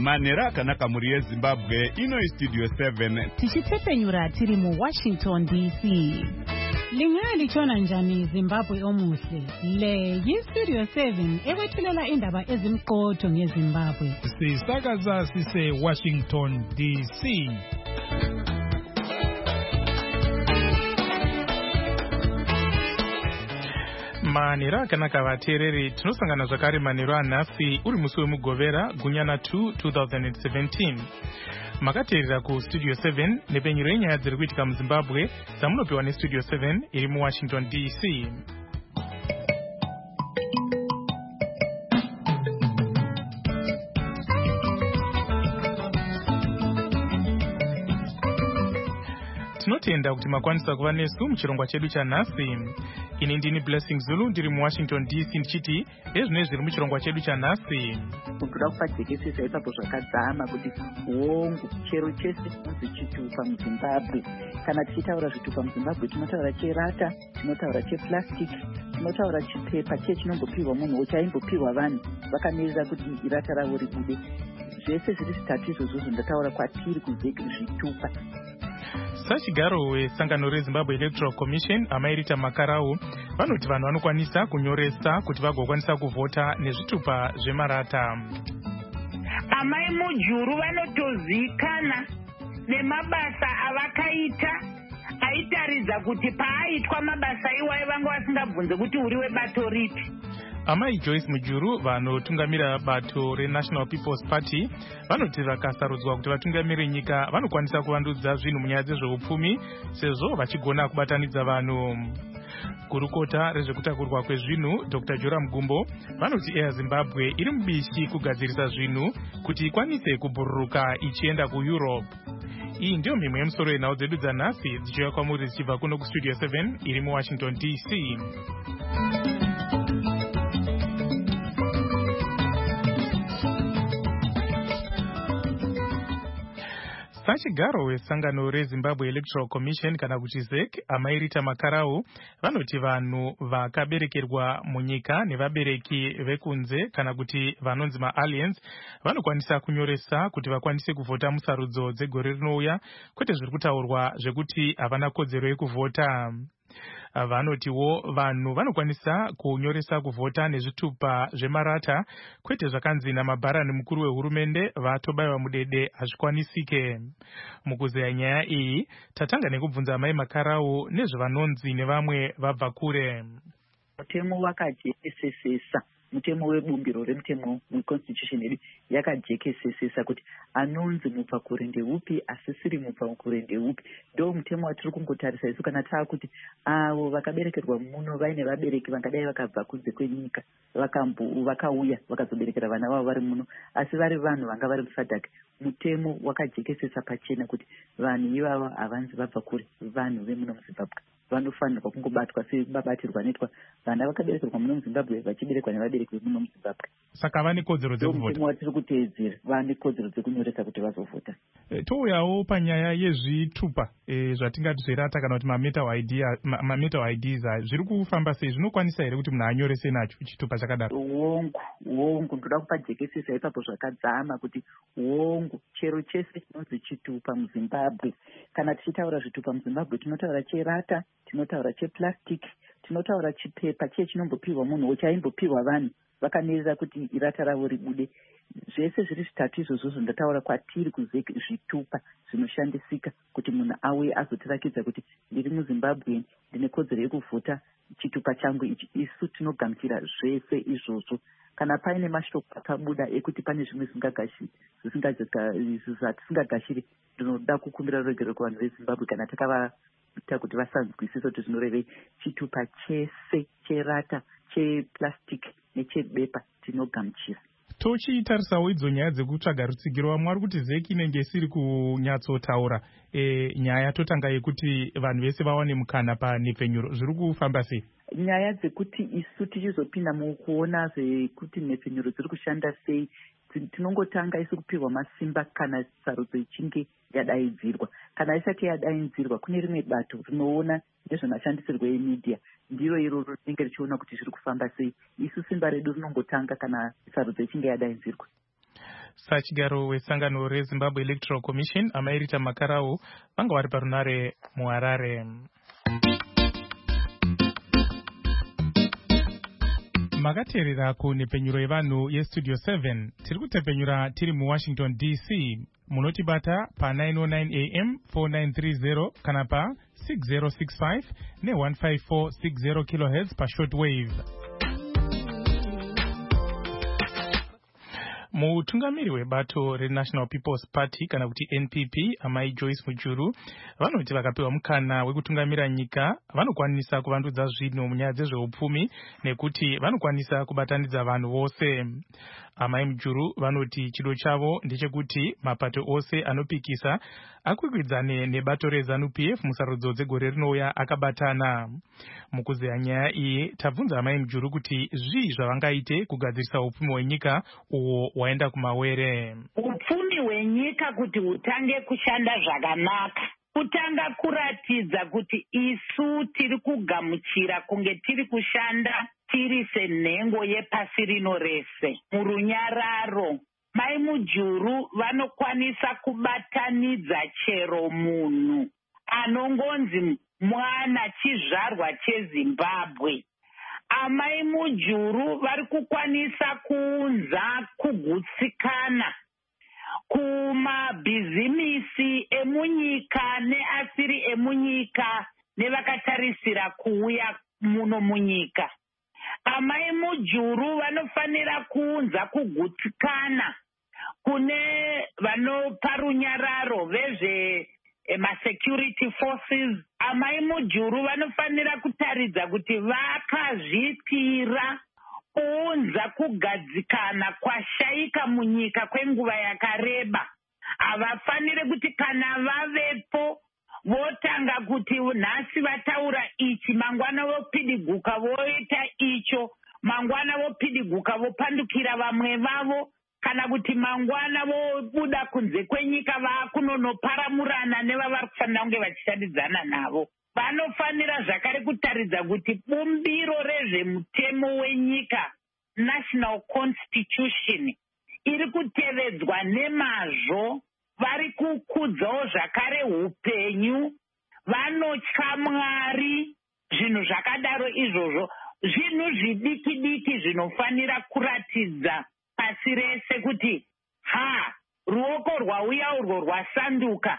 Manera akanaka muri yeZimbabwe ino Studio 7 tichitepenyura tiri mu Washington DC. Lingali chona njani Zimbabwe omuhle. Le yiStudio 7 ekwethulela indaba ezimqotho ngeZimbabwe. Sisakaza sise Washington DC. Manera akanaka vateereri, tinosangana zvakare manheru anhasi uri musi wemugovera gunyana 2 2017. Makateerera kuStudio 7 nepenyuro yenyaya dziri kuitika muZimbabwe dzamunopiwa neStudio 7 iri muWashington DC. Tinotenda kuti makwanisa kuva nesu muchirongwa chedu chanhasi. Ini ndini Blessing Zulu ndiri muWashington DC ndichiti ezvino zviri muchirongwa chedu chanhasi. Kuda kupadzekesesa ipapo zvakadzama kuti hongu chero chese chinonzi chitupa muZimbabwe. Kana tichitaura zvitupa muZimbabwe tinotaura cherata, tinotaura cheplastic, tinotaura chipepa chinongopihwa munhu chaimbopiwa vanhu vakamirira kuti irata ravo ribude. Zvese zviri zvitatu izvozvo ndataura kwatiri kuzeki zvitupa. Sachigaro wesangano reZimbabwe Electoral Commission amairita Makarau vanoti vanhu vanokwanisa kunyoresa kuti vagokwanisa kuvhota nezvitupa zvemarata. Amai mujuru vanotozikana nemabasa avakaita aitaridza kuti paaitwa mabasa iwayo vanga vasingabvunze kuti uri webato ripi. Amai Joyce Mujuru vanotungamira bato reNational People's Party vanoti vakasarudzwa kuti vatungamire nyika vanokwanisa kuvandudza zvinhu munyaya dzezveupfumi sezvo vachigona kubatanidza vanhu. Gurukota rezvekutakurwa kwezvinhu Dr. Joram Gumbo vanoti eyaZimbabwe iri mubishi kugadzirisa zvinhu kuti ikwanise kubhururuka ichienda kuEurope. Iyi ndiyo mhimwe yemusoro yenhau dzedu dzanhasi dzichiuya kwamuri dzichibva kuno kuStudio 7 iri muWashington DC. Sachigaro wesangano reZimbabwe Electoral Commission kana kuti ZEC amairita Makarau vanoti vanhu vakaberekerwa munyika nevabereki vekunze kana kuti vanonzi maaliens vanokwanisa kunyoresa kuti vakwanise kuvhota musarudzo dzegore rinouya, kwete zviri kutaurwa zvekuti havana kodzero yekuvhota. Vanotiwo vanhu vanokwanisa kunyoresa kuvhota nezvitupa zvemarata, kwete zvakanzi namabharani mukuru wehurumende vatobayiwa mudede hazvikwanisike. Mukuzeya nyaya iyi tatanga nekubvunza amai Makarau nezvavanonzi nevamwe vabva kure. Mutemo wakajekesesesa, mutemo webumbiro remutemo weconstitution yedu yakajekesesesa kuti anonzi mubvakure ndeupi asisiri mubvakure ndeupi. Ndo mutemo watiri kungotarisa isu kana taakuti avo vakaberekerwa muno vaine vabereki vangadai vakabva kunze kwenyika vakauya vakazoberekera vana vavo vari muno asi vari vanhu vanga vari muSADC. Mutemo wakajekesesa pachena kuti vanhu ivava havanzi vabva kure, vanhu vemuno muZimbabwe vanofanirwa kungobatwa sebabatirwa noitwa vana vakaberekerwa muno muZimbabwe vachiberekwa nevabereki vemuno muZimbabwe. Saka vane kodzero dzekuvhota. Mutemo watiri kuteedzera vane kodzero dzekunyoresa kuti vazovhota. Touyawo panyaya yezvitupa zvatingati zverata kana kuti mametal IDs zviri kufamba sei, zvinokwanisa here kuti munhu anyorese nacho chitupa chakadaro? Hongu ndoda kupajekesesa ipapo zvakadzama kuti hongu chero chese chinonzi chitupa muZimbabwe. Kana tichitaura zvitupa muZimbabwe tinotaura cherata, tinotaura cheplastic, tinotaura chipepa chinombopiwa munhu chaimbopiwa vanhu vakamirira kuti irata ravo ribude. Zvese zviri zvitatu izvozvo ndataura kwatiri kuzeki zvitupa zvinoshandisika kuti munhu auye azotirakidza kuti ndiri muZimbabwe ndine kodzero yekuvhota chitupa changu ichi. Isu tinogamuchira zvese izvozvo. Kana paine mashoko akabuda ekuti pane zvimwe zvatisingagashiri ndinoda kukumbira rugero kuvanhu veZimbabwe kana takavaita kuti vasanzwisisa kuti zvinorevei. Chitupa chese cherata, cheplastic nechebepa tinogamuchira. Tochitarisawo idzo nyaya dzekutsvaga rutsigiro, vamwe vari kuti ZEC inenge isiri kunyatsotaura nyaya totanga yekuti vanhu vese vawane mukana panhepfenyuro. Zviri kufamba sei? Nyaya dzekuti isu tichizopinda mukuona zvekuti nhepfenyuro dziri kushanda sei tinongotanga isu kupihwa masimba kana sarudzo ichinge yadaidzirwa. Kana isati yadaidzirwa kune rimwe bato rinoona nezvemashandisirwo emedia, ndiro iroro rinenge richiona kuti zviri kufamba sei. Isu simba redu rinongotanga kana sarudzo ichinge yadaidzirwa. sachigaro wesangano rezimbabwe electoral commission amairita makarau vanga vari parunare muharare. Makateerera kunhepenyuro yevanhu yestudio 7 tiri kutepenyura tiri muwashington dc. Munotibata pa 909 am 4930 kana pa 6065 ne15460 kHz pa shortwave. Mutungamiri webato reNational People's Party kana kuti NPP amai Joyce Mujuru vanoti vakapiwa mukana wekutungamira nyika vanokwanisa kuvandudza zvinhu munyaya dzezveupfumi nekuti vanokwanisa kubatanidza vanhu vose. Amai Mujuru vanoti chido chavo ndechekuti mapato ose anopikisa akwikwidzane nebato reZANU-PF musarudzo dzegore rinouya akabatana. Mukuzeya nyaya iyi tabvunza amai Mujuru kuti zvii zvavangaite kugadzirisa upfumi hwenyika uwo waenda kumawere. Upfumi hwenyika kuti hutange kushanda zvakanaka, kutanga kuratidza kuti isu tiri kugamuchira kunge tiri kushanda tiri senhengo yepasi rino rese murunyararo. Mai Mujuru vanokwanisa kubatanidza chero munhu anongonzi mwana chizvarwa cheZimbabwe. Amai Mujuru vari kukwanisa kuunza kugutsikana kumabhizimisi emunyika neasiri emunyika nevakatarisira kuuya muno munyika. Amai Mujuru vanofanira kuunza kugutsikana kune vanopa runyararo vezve security forces. Amai Mujuru vanofanira kutaridza kuti vakazvipira kuunza kugadzikana kwashaika munyika kwenguva yakareba. Havafaniri kuti kana vavepo votanga kuti nhasi vataura ichi, mangwana vopidiguka voita icho, mangwana vopidiguka vopandukira vamwe vavo, kana kuti mangwana vobuda kunze kwenyika vakunonoparamurana nevavari kufanira kunge vachishandidzana navo. Vanofanira zvakare kutaridza kuti bumbiro rezvemutemo wenyika, national constitution, iri kutevedzwa nemazvo. Vari kukudzawo zvakare upenyu, vanotya Mwari, zvinhu zvakadaro izvozvo. Zvinhu zvidiki diki zvinofanira kuratidza pasi rese kuti ruoko rwauya urwo rwasanduka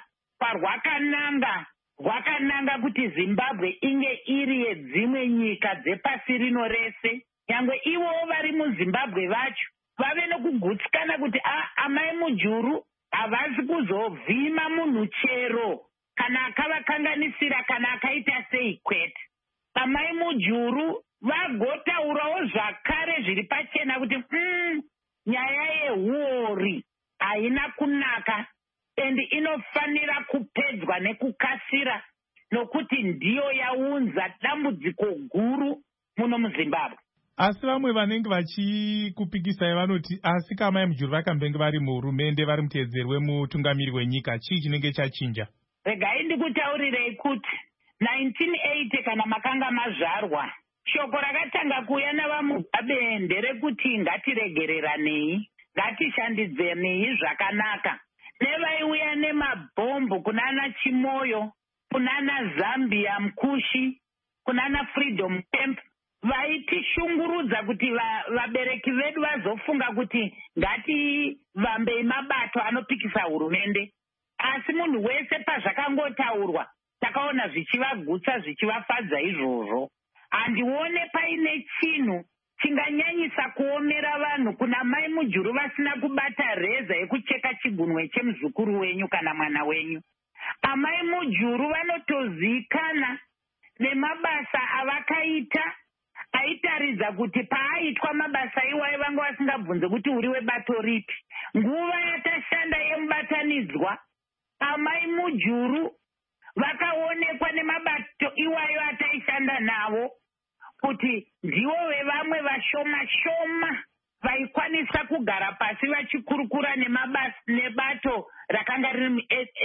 rwakananga kuti Zimbabwe inge iri yedzimwe nyika dzepasi rino rese. Nyangwe ivowo vari muZimbabwe vacho vave nokugutsikana kuti amai Mujuru havasi kuzovhima munhu chero kana akavakanganisira kana akaita sei kwete. Amai Mujuru vagotaurawo zvakare zviri pachena kuti nyaya yehuori haina kunaka endi inofanira kupedzwa nekukasira nokuti ndiyo yaunza dambudziko guru muno muZimbabwe. Asi vamwe vanenge vachikupikisai vanoti asi kamai Mujuru vakambenge vari muhurumende vari muteedzeri wemutungamiri wenyika, chii chinenge chachinja? Regai ndikutaurirei kuti 1980 kana makanga mazvarwa, shoko rakatanga kuuya navaMugabe nderekuti ngatiregereranei, ngatishandidzanei zvakanaka. Nevaiuya nemabhombu kunana Chimoyo, kunana Zambia Mkushi, kunana Freedom Camp, vaitishungurudza kuti vabereki vedu vazofunga kuti ngativambei mabato anopikisa hurumende. Asi munhu wese pazvakangotaurwa takaona zvichivagutsa zvichivafadza izvozvo. Handione paine chinhu chinganyanyisa kuomera vanhu kuna mai Mujuru vasina kubata reza yekucheka chigunwe chemuzukuru wenyu kana mwana wenyu. Amai Mujuru vanotozikana nemabasa avakaita, aitaridza kuti paaitwa mabasa iwayo vanga vasingabvunze kuti uri webato ripi. Nguva yatashanda yemubatanidzwa, amai Mujuru vakaonekwa nemabato iwayo ataishanda navo kuti ndivo vevamwe vashoma shoma vaikwanisa kugara pasi vachikurukura nebato rakanga riri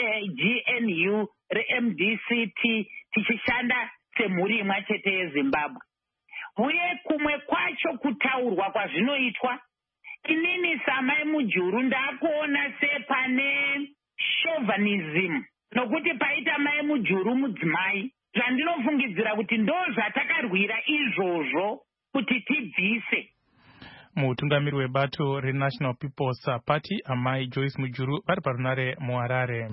GNU reMDCT tichishanda semhuri imwe chete yeZimbabwe. Uye kumwe kwacho kutaurwa kwazvinoitwa inini samai mujuru ndakuona sepane chauvinism, nokuti paita mai mujuru mudzimai, zvandinofungidzira kuti ndo zvatakarwira izvozvo kuti tibvise. Mutungamiri webato reNational People's Party amai Joyce Mujuru vari parunare muHarare.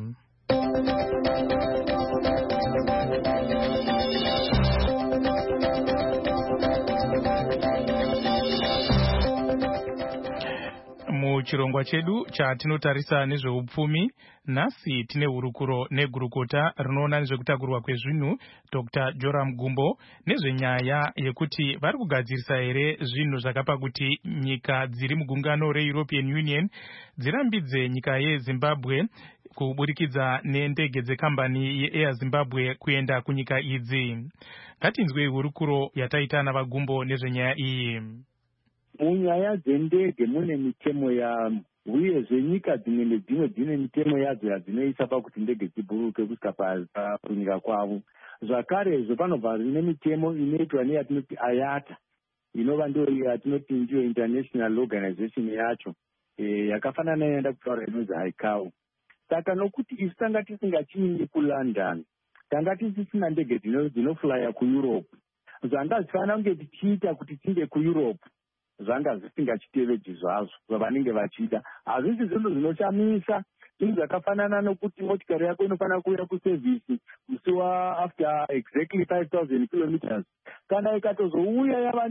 Muchirongwa chedu chatinotarisa nezveupfumi, nhasi tine hurukuro negurukota rinoona nezvekutakurwa kwezvinhu Dr. Joram Gumbo nezvenyaya yekuti vari kugadzirisa here zvinhu zvakapa kuti nyika dziri mugungano reEuropean Union dzirambidze nyika yeZimbabwe kuburikidza nendege dzekambani yeAir Zimbabwe kuenda kunyika idzi. Ngatinzwei hurukuro yataita navaGumbo nezvenyaya iyi. Munyaya dzendege mune mitemo yamo, uyezve nyika dzimwe nedzimwe dzine mitemo yadzo yadzinoisa pakuti ndege dziburuke kusvika kunyika kwavo. Zvakarezvo panobva rine mitemo inoitwa neyatinoti IATA, inova ndiyo yatinoti ndiyo international organization yacho, yakafanana neyaenda kutaura inonzi ICAO. Saka nokuti isu tanga tisingachindi kuLondon, tanga tisisina ndege dzinoflya kuEurope, zvanga zvifanira kunge tichiita kuti tinde kuEurope zvanga zvisingachitevedzi zvazvo zvavanenge vachida. Hazvisi zvinhu zvinoshamisa, zvinhu zvakafanana nokuti motikari yako inofanira kuuya kusevhisi musi after exactly 5,000 kilometers. Kana ikatozouya yava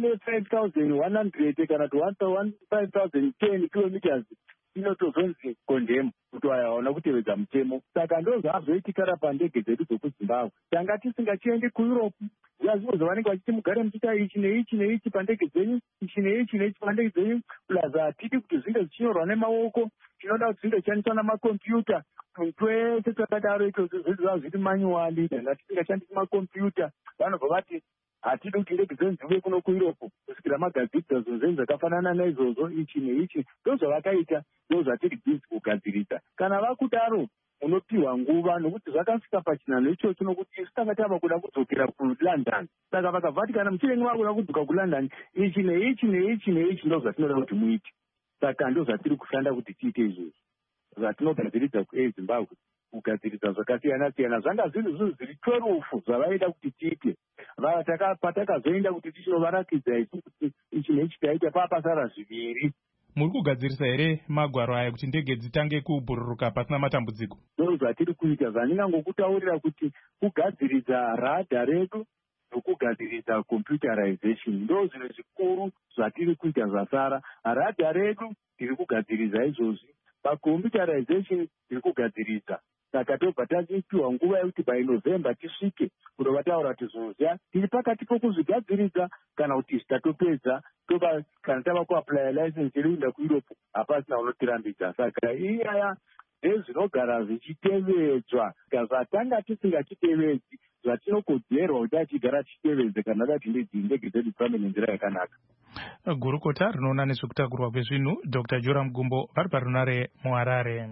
ne5,100 kana kuti 5,010 kilometers, inotozonzi condemn kuti haona kutevedza mutemo. Saka ndo zvazoitikara pandege dzedu dzokuZimbabwe. Tanga tisingachiendi kuEurope, zvinhu zvavanenge vachiti mugare muchiita ichi neichi neichi pandege dzenyu, ichi neichi neichi pandege dzenyu, plus hatidi kuti zvinge zvichinyorwa nemaoko, tinoda kuti zvinge zvishandiswa namakombiyuta. Twese takadaro izvozvo zvinhu zviri manually, tanga tisingashandisi makombiyuta. Vanobva vati hatidi kuti ndege dzenyu dziuye kuno kuEurope kusvikira magadzirisa zvinhu zvenyu zvakafanana naizvozvo, ichi neichi. Ndo zvavakaita, ndo zvatiri bhizi kugadzirisa. Kana vakudaro unopiwa nguva, nokuti zvakasvika pachinhano ichocho, nokuti isu tanga tava kuda kudzokera kuLondon. Saka vakabva vati kana muchinenge vakuda kudzoka kuLondon, ichi neichi neichi neichi ndo zvatinoda kuti muite. Saka ndo zvatiri kushanda kuti tiite izvozvo, zvatinogadziridza kuZimbabwe, kugadzirisa zvakasiyana-siyana. Zvanga zvinhu zviri 12 zvavaida kuti tiite. Patakazoenda kuti tichinovarakidza isu kuti ichi neichi taita, papasara 2. Muri kugadzirisa here magwaro aya kuti ndege dzitange kubhururuka pasina matambudziko? Ndo zvatiri kuita. Zvandingangokutaurira kuti kugadzirisa radha redu nokugadzirisa computerization ndo zvinhu zvikuru zvatiri kuita zvasara. Radha redu tiri kugadzirisa izvozvi, pacomputerization tiri kugadzirisa. Saka tobva tachipiwa nguva yekuti by November tisvike kunova taura kuti zvinhu tiri pakati pokuzvigadzirisa kana kuti tatopedza, kana tava kuaplya license yedu kuenda kuEurope, hapasina unotirambidza. Saka iyaya ndezvinogara zvichitevedzwa, zvatanga tisingachitevedzi, zvatinokodzerwa kuti achigara tichitevedze kana tati ndege dzedu dzifambe nenzira yakanaka. Gurukota rinoona nezvekutakurwa kwezvinhu Dr. Joram Gumbo vari parunare muHarare.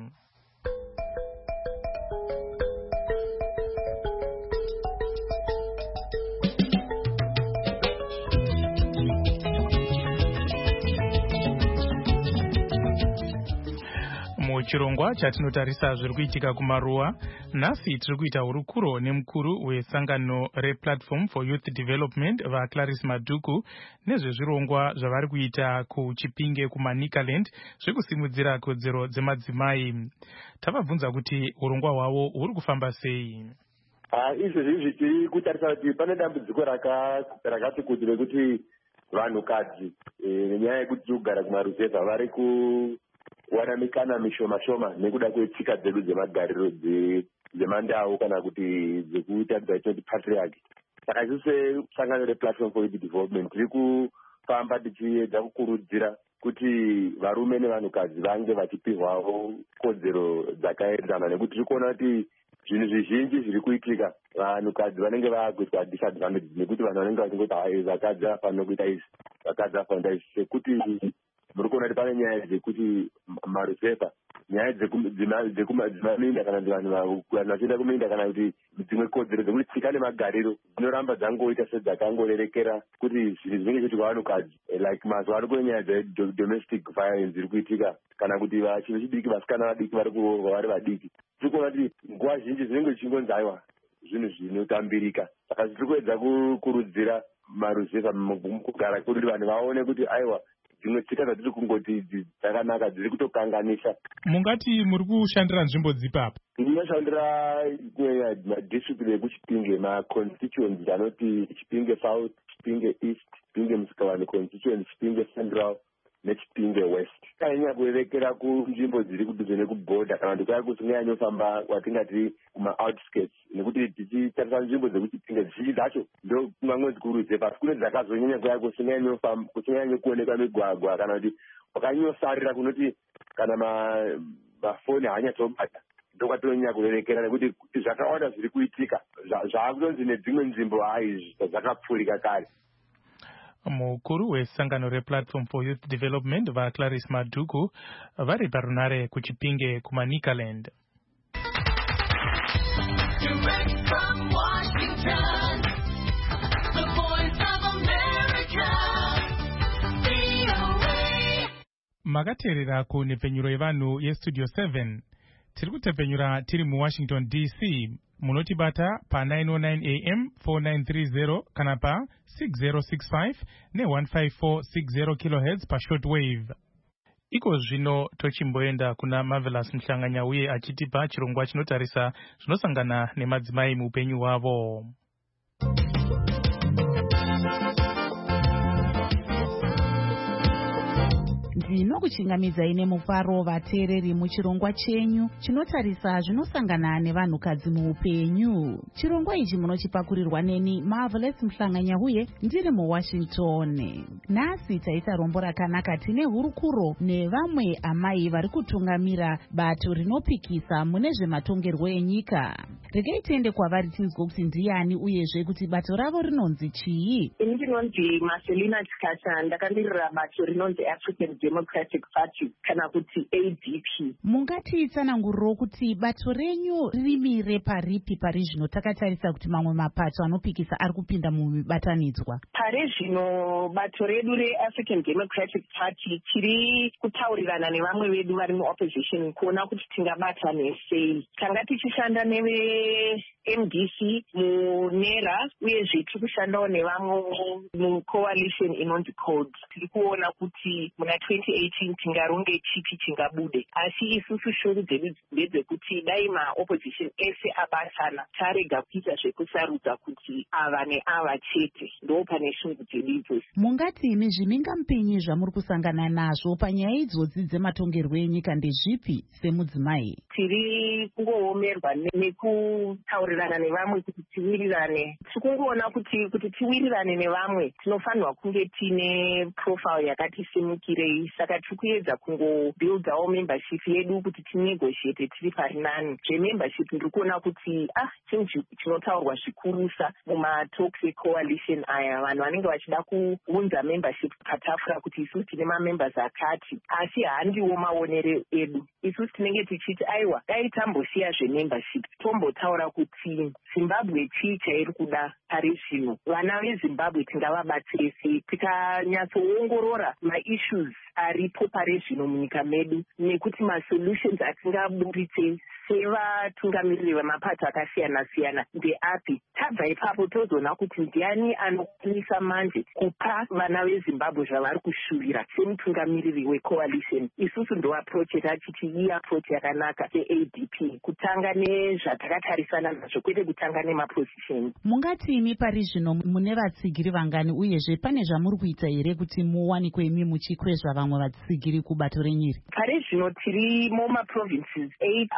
Muchirongwa chatinotarisa zviri kuitika kumaruwa, nhasi tiri kuita hurukuro nemukuru wesangano rePlatform for Youth Development vaClarice Madhuku nezvezvirongwa zvavari kuita kuChipinge kuManicaland zvekusimudzira kodzero dzemadzimai. Tavabvunza kuti urongwa hwavo huri kufamba sei. Izvozvi tiri kutarisa kuti pane dambudziko rakati kuti rekuti vanhukadzi nenyaya yekuti tiri kugara kumaruzevha vari kuwana mikana mishoma nekuda kwetsika dzedu dzemagariro dzemandau kana kuti dzekuita dzaitoti patriarchy. Saka isu sesangano rePlatform for Youth Development tiri kufamba tichiedza kukurudzira kuti varume nevanhukadzi vange vachipihwawo kodzero dzakaenzana, nekuti tiri kuona kuti zvinhu zvizhinji zviri kuitika vanhukadzi vanenge vakuitwa disadvantage, nekuti vanhu vanenge vachingoti vakadzi vafanira kuita izvi, vakadzi vafanira kuita izvi, sekuti muri kuona kuti pane nyaya dzekuti maruzevha nyaya dzekumaminda kana kuti vanhu vachienda kuminda kana kuti dzimwe kodzero dzekuti tsika nemagariro dzinoramba dzangoita sedzakangorerekera kuti zvinhu zvinenge zviitika vanhukadzi like mazuva ano kune nyaya dzedomestic violence iri kuitika kana kuti vachinhu vechidiki vasikana vadiki vari kuroorwa vari vadiki. Tiri kuona kuti nguva zhinji zvinenge zvichingonzi aiwa zvinhu zvinotambirika. Saka tiri kuedza kukurudzira maruzevha mukugara kuti vanhu vaone kuti aiwa dzimwe tsika dzatiri kungoti dzakanaka dziri kutokanganisa. Mungati muri kushandira nzvimbo dzipapo? Ndinoshandira madistrict ekuchipinge, maconstituency anoti Chipinge South, Chipinge East, Chipinge Musikawani constituency, Chipinge Central neChipinge West. Kanyanya kurerekera kunzvimbo dziri kudhuze nekubhodha kana kuti kwaya kusinganyanyofamba kwatingati kuma-outskirts, nekuti tichitarisa nzvimbo dzekuchipinge zhinji dzacho ndo kumamwe dzikuruze pasi kune dzakazonyanya kwaya kusinganyanyokuonekwa migwagwa kana kuti wakanyosarira kunoti kana mafoni haanyatobata ndokwatinonyanya kurerekera nekuti zvakawanda zviri kuitika zvaakutonzi nedzimwe nzvimbo hai zvakapfurika kare. Mukuru wesangano replatform for youth development vaClarice Madhuku vari parunare kuchipinge kumaNikaland. Makateerera kunhepfenyuro yevanhu yestudio 7. Tiri kutepfenyura tiri muWashington DC. Munotibata pa 909 AM 4930 kana pa 6065 ne15460 kHz pa shortwave. Iko zvino tochimboenda kuna Marvelous Mhlanganya uye achitipa chirongwa chinotarisa zvinosangana nemadzimai muupenyu hwavo. Ndinokuchingamidzai nemufaro vateereri muchirongwa chenyu chinotarisa zvinosangana nevanhukadzi muupenyu. Chirongwa ichi munochipakurirwa neni Marvelous Mhlanganya uye ndiri muWashington. Nhasi taita rombo rakanaka tine hurukuro nevamwe amai vari kutungamira bato rinopikisa mune zvematongerwo enyika. Regai tiende kwavari tizwe kuti ndiani uyezve kuti bato ravo rinonzi chii. Ini ndinonzi Marcelina Chikasa, ndakandirira bato rinonzi African Democratic Party kana kuti ADP. Mungatitsananguriro kuti bato renyu rimire paripi pari zvino takatarisa kuti mamwe mapato anopikisa ari kupinda mumibatanidzwa? Pari zvino bato redu reAfrican Democratic Party tiri kutaurirana nevamwe vedu vari muopposition kuona kuti tingabatane sei. Tanga tichishanda neve-MDC munera uyezve tiri kushandawo nevamwe mucoalition inonzi CODE. Tiri kuona kuti muna 2018 tingaronge chipi chingabude, asi isusu shungu dzedu ndedzekuti dai maopposition ese abatana tarega kuita zvekusarudza kuti ava neava chete, ndo pane shungu dzedu idzozi. Mungati nezvimingamupinyi zvamuri kusangana nazvo panyaya idzodzi dzematongerwo enyika ndezvipi semudzimai? Tiri kungoomerwa nekutaurirana nevamwe kuti tiwirirane. Tiri kungoona kuti tiwirirane nevamwe tinofanirwa kunge tine profile yakati simukirei, saka tiri kuedza kungobuildawo membership yedu kuti tinegotiate tiri pari nani. Zvemembership ndiri kuona kuti chinhu chinotaurwa zvikurusa mumatalks ecoalition aya, vanhu vanenge vachida kuunza membership patafura kuti isusu tine mamembers akati, asi handiwo maonere edu. Isusu tinenge tichiti aiwa dai tambosiya zvemembership tombotaura kuti Zimbabwe chii chairi kuda pari zvino, vana veZimbabwe tingavabatsire sei, tikanyatsoongorora maissues aripo pari zvino munyika medu nekuti masolutions atingaburitse sevatungamiriri vemapato akasiyana siyana ndeapi. Tabva ipapo tozoona kuti ndiani anokwanisa manje kupa vana veZimbabwe zvavari kushuvira semutungamiriri wecoalition. Isusu ndo approach yatachiti iyi approach yakanaka seADP, kutanga nezvatakatarisana nazvo kwete kutanga nemapositions. Mungati imi pari zvino mune vatsigiri vangani uyezve pane zvamuri kuita here kuti muwanikwe imi muchikwezva vamwe vatsigiri kubato renyiri? Pari zvino tiri mumaprovinces 8 out of the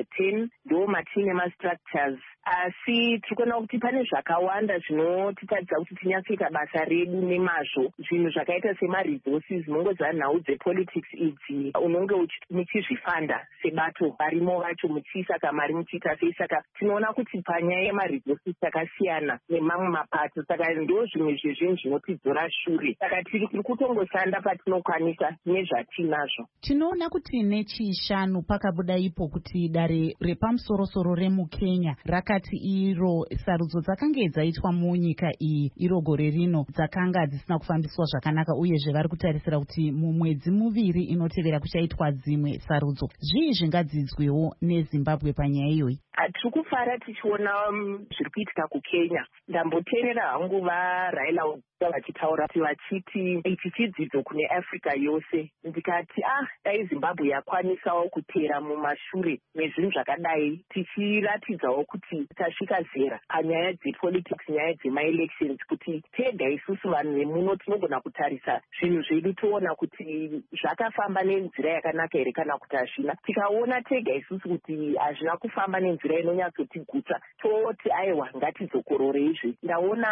10 ndo matine mastructures, asi tiri kuona kuti pane zvakawanda zvinotitadza kuti tinyatsika basa redu nemazvo. Zvinhu zvakaita semaresources, munongoziva nhau dzepolitics idzi unonge muchizvifanda sebato varimo vacho muchiisa kamari muchiita sei. Saka tinoona kuti panyaya yemaresources takasiyana nemamwe mapato, saka ndo zvimwe zvezvinhu zvinotidzora shure. Saka tiri kutongoshanda patinokwanisa nezvatinazvo. Tinoona kuti nechishanu pakabuda ipo kuti dare repamusorosoro remukenya rakati iro sarudzo dzakanga dzaitwa munyika iyi iro gore rino dzakanga dzisina kufambiswa zvakanaka, uyezve vari kutarisira kuti mumwedzi muviri inotevera kuchaitwa dzimwe sarudzo. Zvii zvingadzidzwewo neZimbabwe panyaya iyoyi? Tiri kufara tichiona zviri kuitika kukenya. Ndamboteerera hangu vaRaila vachitaura kuti vachiti ichi chidzidzo kune Africa yose. Ndikati dai Zimbabwe yakwanisawo kutera mumashure mezvinhu zvakadai, tichiratidzawo kuti tasvika zera panyaya dzepolitics, nyaya dzemaelections, kuti tega isusu vanhu vemuno tinogona kutarisa zvinhu zvedu toona kuti zvakafamba nenzira yakanaka here kana kuti hazvina. Tikaona tega isusu kuti hazvina kufamba nenzira inonyatsotigutsa, toti aiwa ngatidzokorore izvi. Ndaona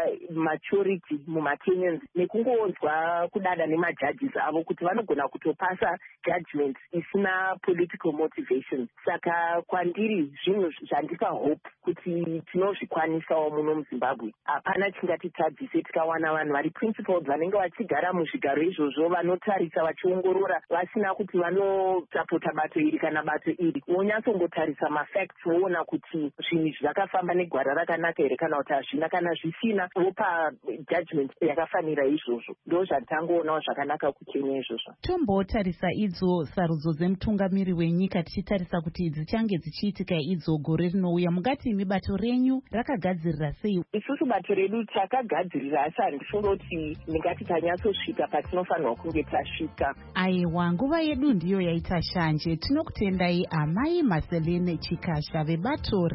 maturity mumakenyans nekungonzwa kudada nemajudges avo kuti vanogona kutopasa judgment isina political motivation. Saka kwandiri zvinhu zvandipa hope kuti tinozvikwanisawo muno muZimbabwe. Hapana chingatitadzise tikawana vanhu vari principled vanenge vachigara muzvigaro izvozvo, vanotarisa vachiongorora vasina kuti vanosapota bato iri kana bato iri, vonyatsongotarisa mafacts voona kuti zvinhu zvakafamba negwara rakanaka here kana kuti hazvina. Kana zvisina vopa judgment yakafanira izvozvo. Ndo zvatangoonawo zvakanaka kukenya izvozvo. Tombotarisa idzo sarudzo dzemutungamiri wenyika tichitarisa kuti dzichange dzichiitika idzo gore rinouya, mungati imi bato renyu rakagadzirira sei? Isusu bato redu takagadzirira, asi handifunga kuti ndingati tanyatsosvika patinofanirwa kunge tasvika. Aiwa, nguva yedu ndiyo yaita shanje. Tinokutendai Amai Marceline Chikasha vebato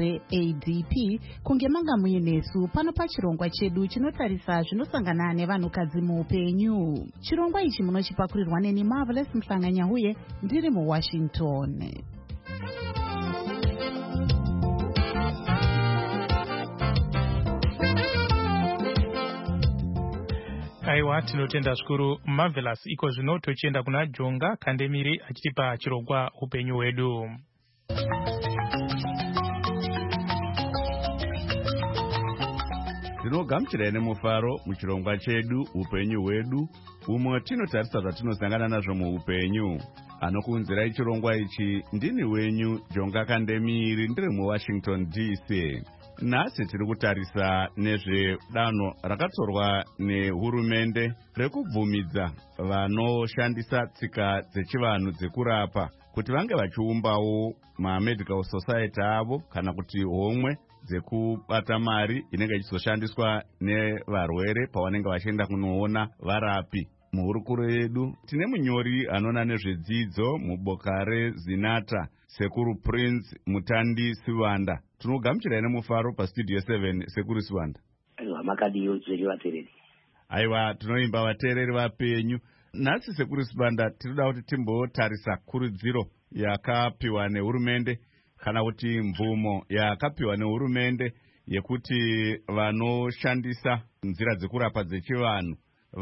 reADP kunge manga muinesu pano pachirongwa chedu chinotarisa zvinosangana nevanhukadzi muupenyu. Chirongwa ichi munochipakurirwa neni Marvelous Mhlanganyahuye ndiri muWashington. Aiwa, tinotenda zvikuru Marvelous. Iko zvino tochienda kuna Jonga Kandemiri achitipa chirongwa upenyu hwedu. Tinogamuchirai nemufaro muchirongwa chedu upenyu hwedu, umwe tinotarisa zvatinosangana nazvo muupenyu. Anokuunzirai chirongwa ichi ndini wenyu Jonga Kandemiri, ndiri muWashington DC. Nhasi tiri kutarisa nezvedanho rakatorwa nehurumende rekubvumidza vanoshandisa tsika dzechivanhu dzekurapa kuti vange vachiumbawo mamedical society avo kana kuti homwe dzekubata mari inenge ichizoshandiswa nevarwere pavanenge vachienda kunoona varapi. Muhurukuro yedu tine munyori anoona nezvedzidzo muboka reZinata, Sekuru Prince Mutandi Sivanda. Tinogamuchirai nemufaro pastudio 7, Sekuru Sivanda. Aiwa, makadiyo zviri vateereri. Aiwa, tinoimba vateereri vapenyu. Nhasi Sekuru Sivanda, tinoda kuti timbotarisa kurudziro yakapiwa nehurumende kana kuti mvumo yakapiwa nehurumende yekuti vanoshandisa nzira dzekurapa dzechivanhu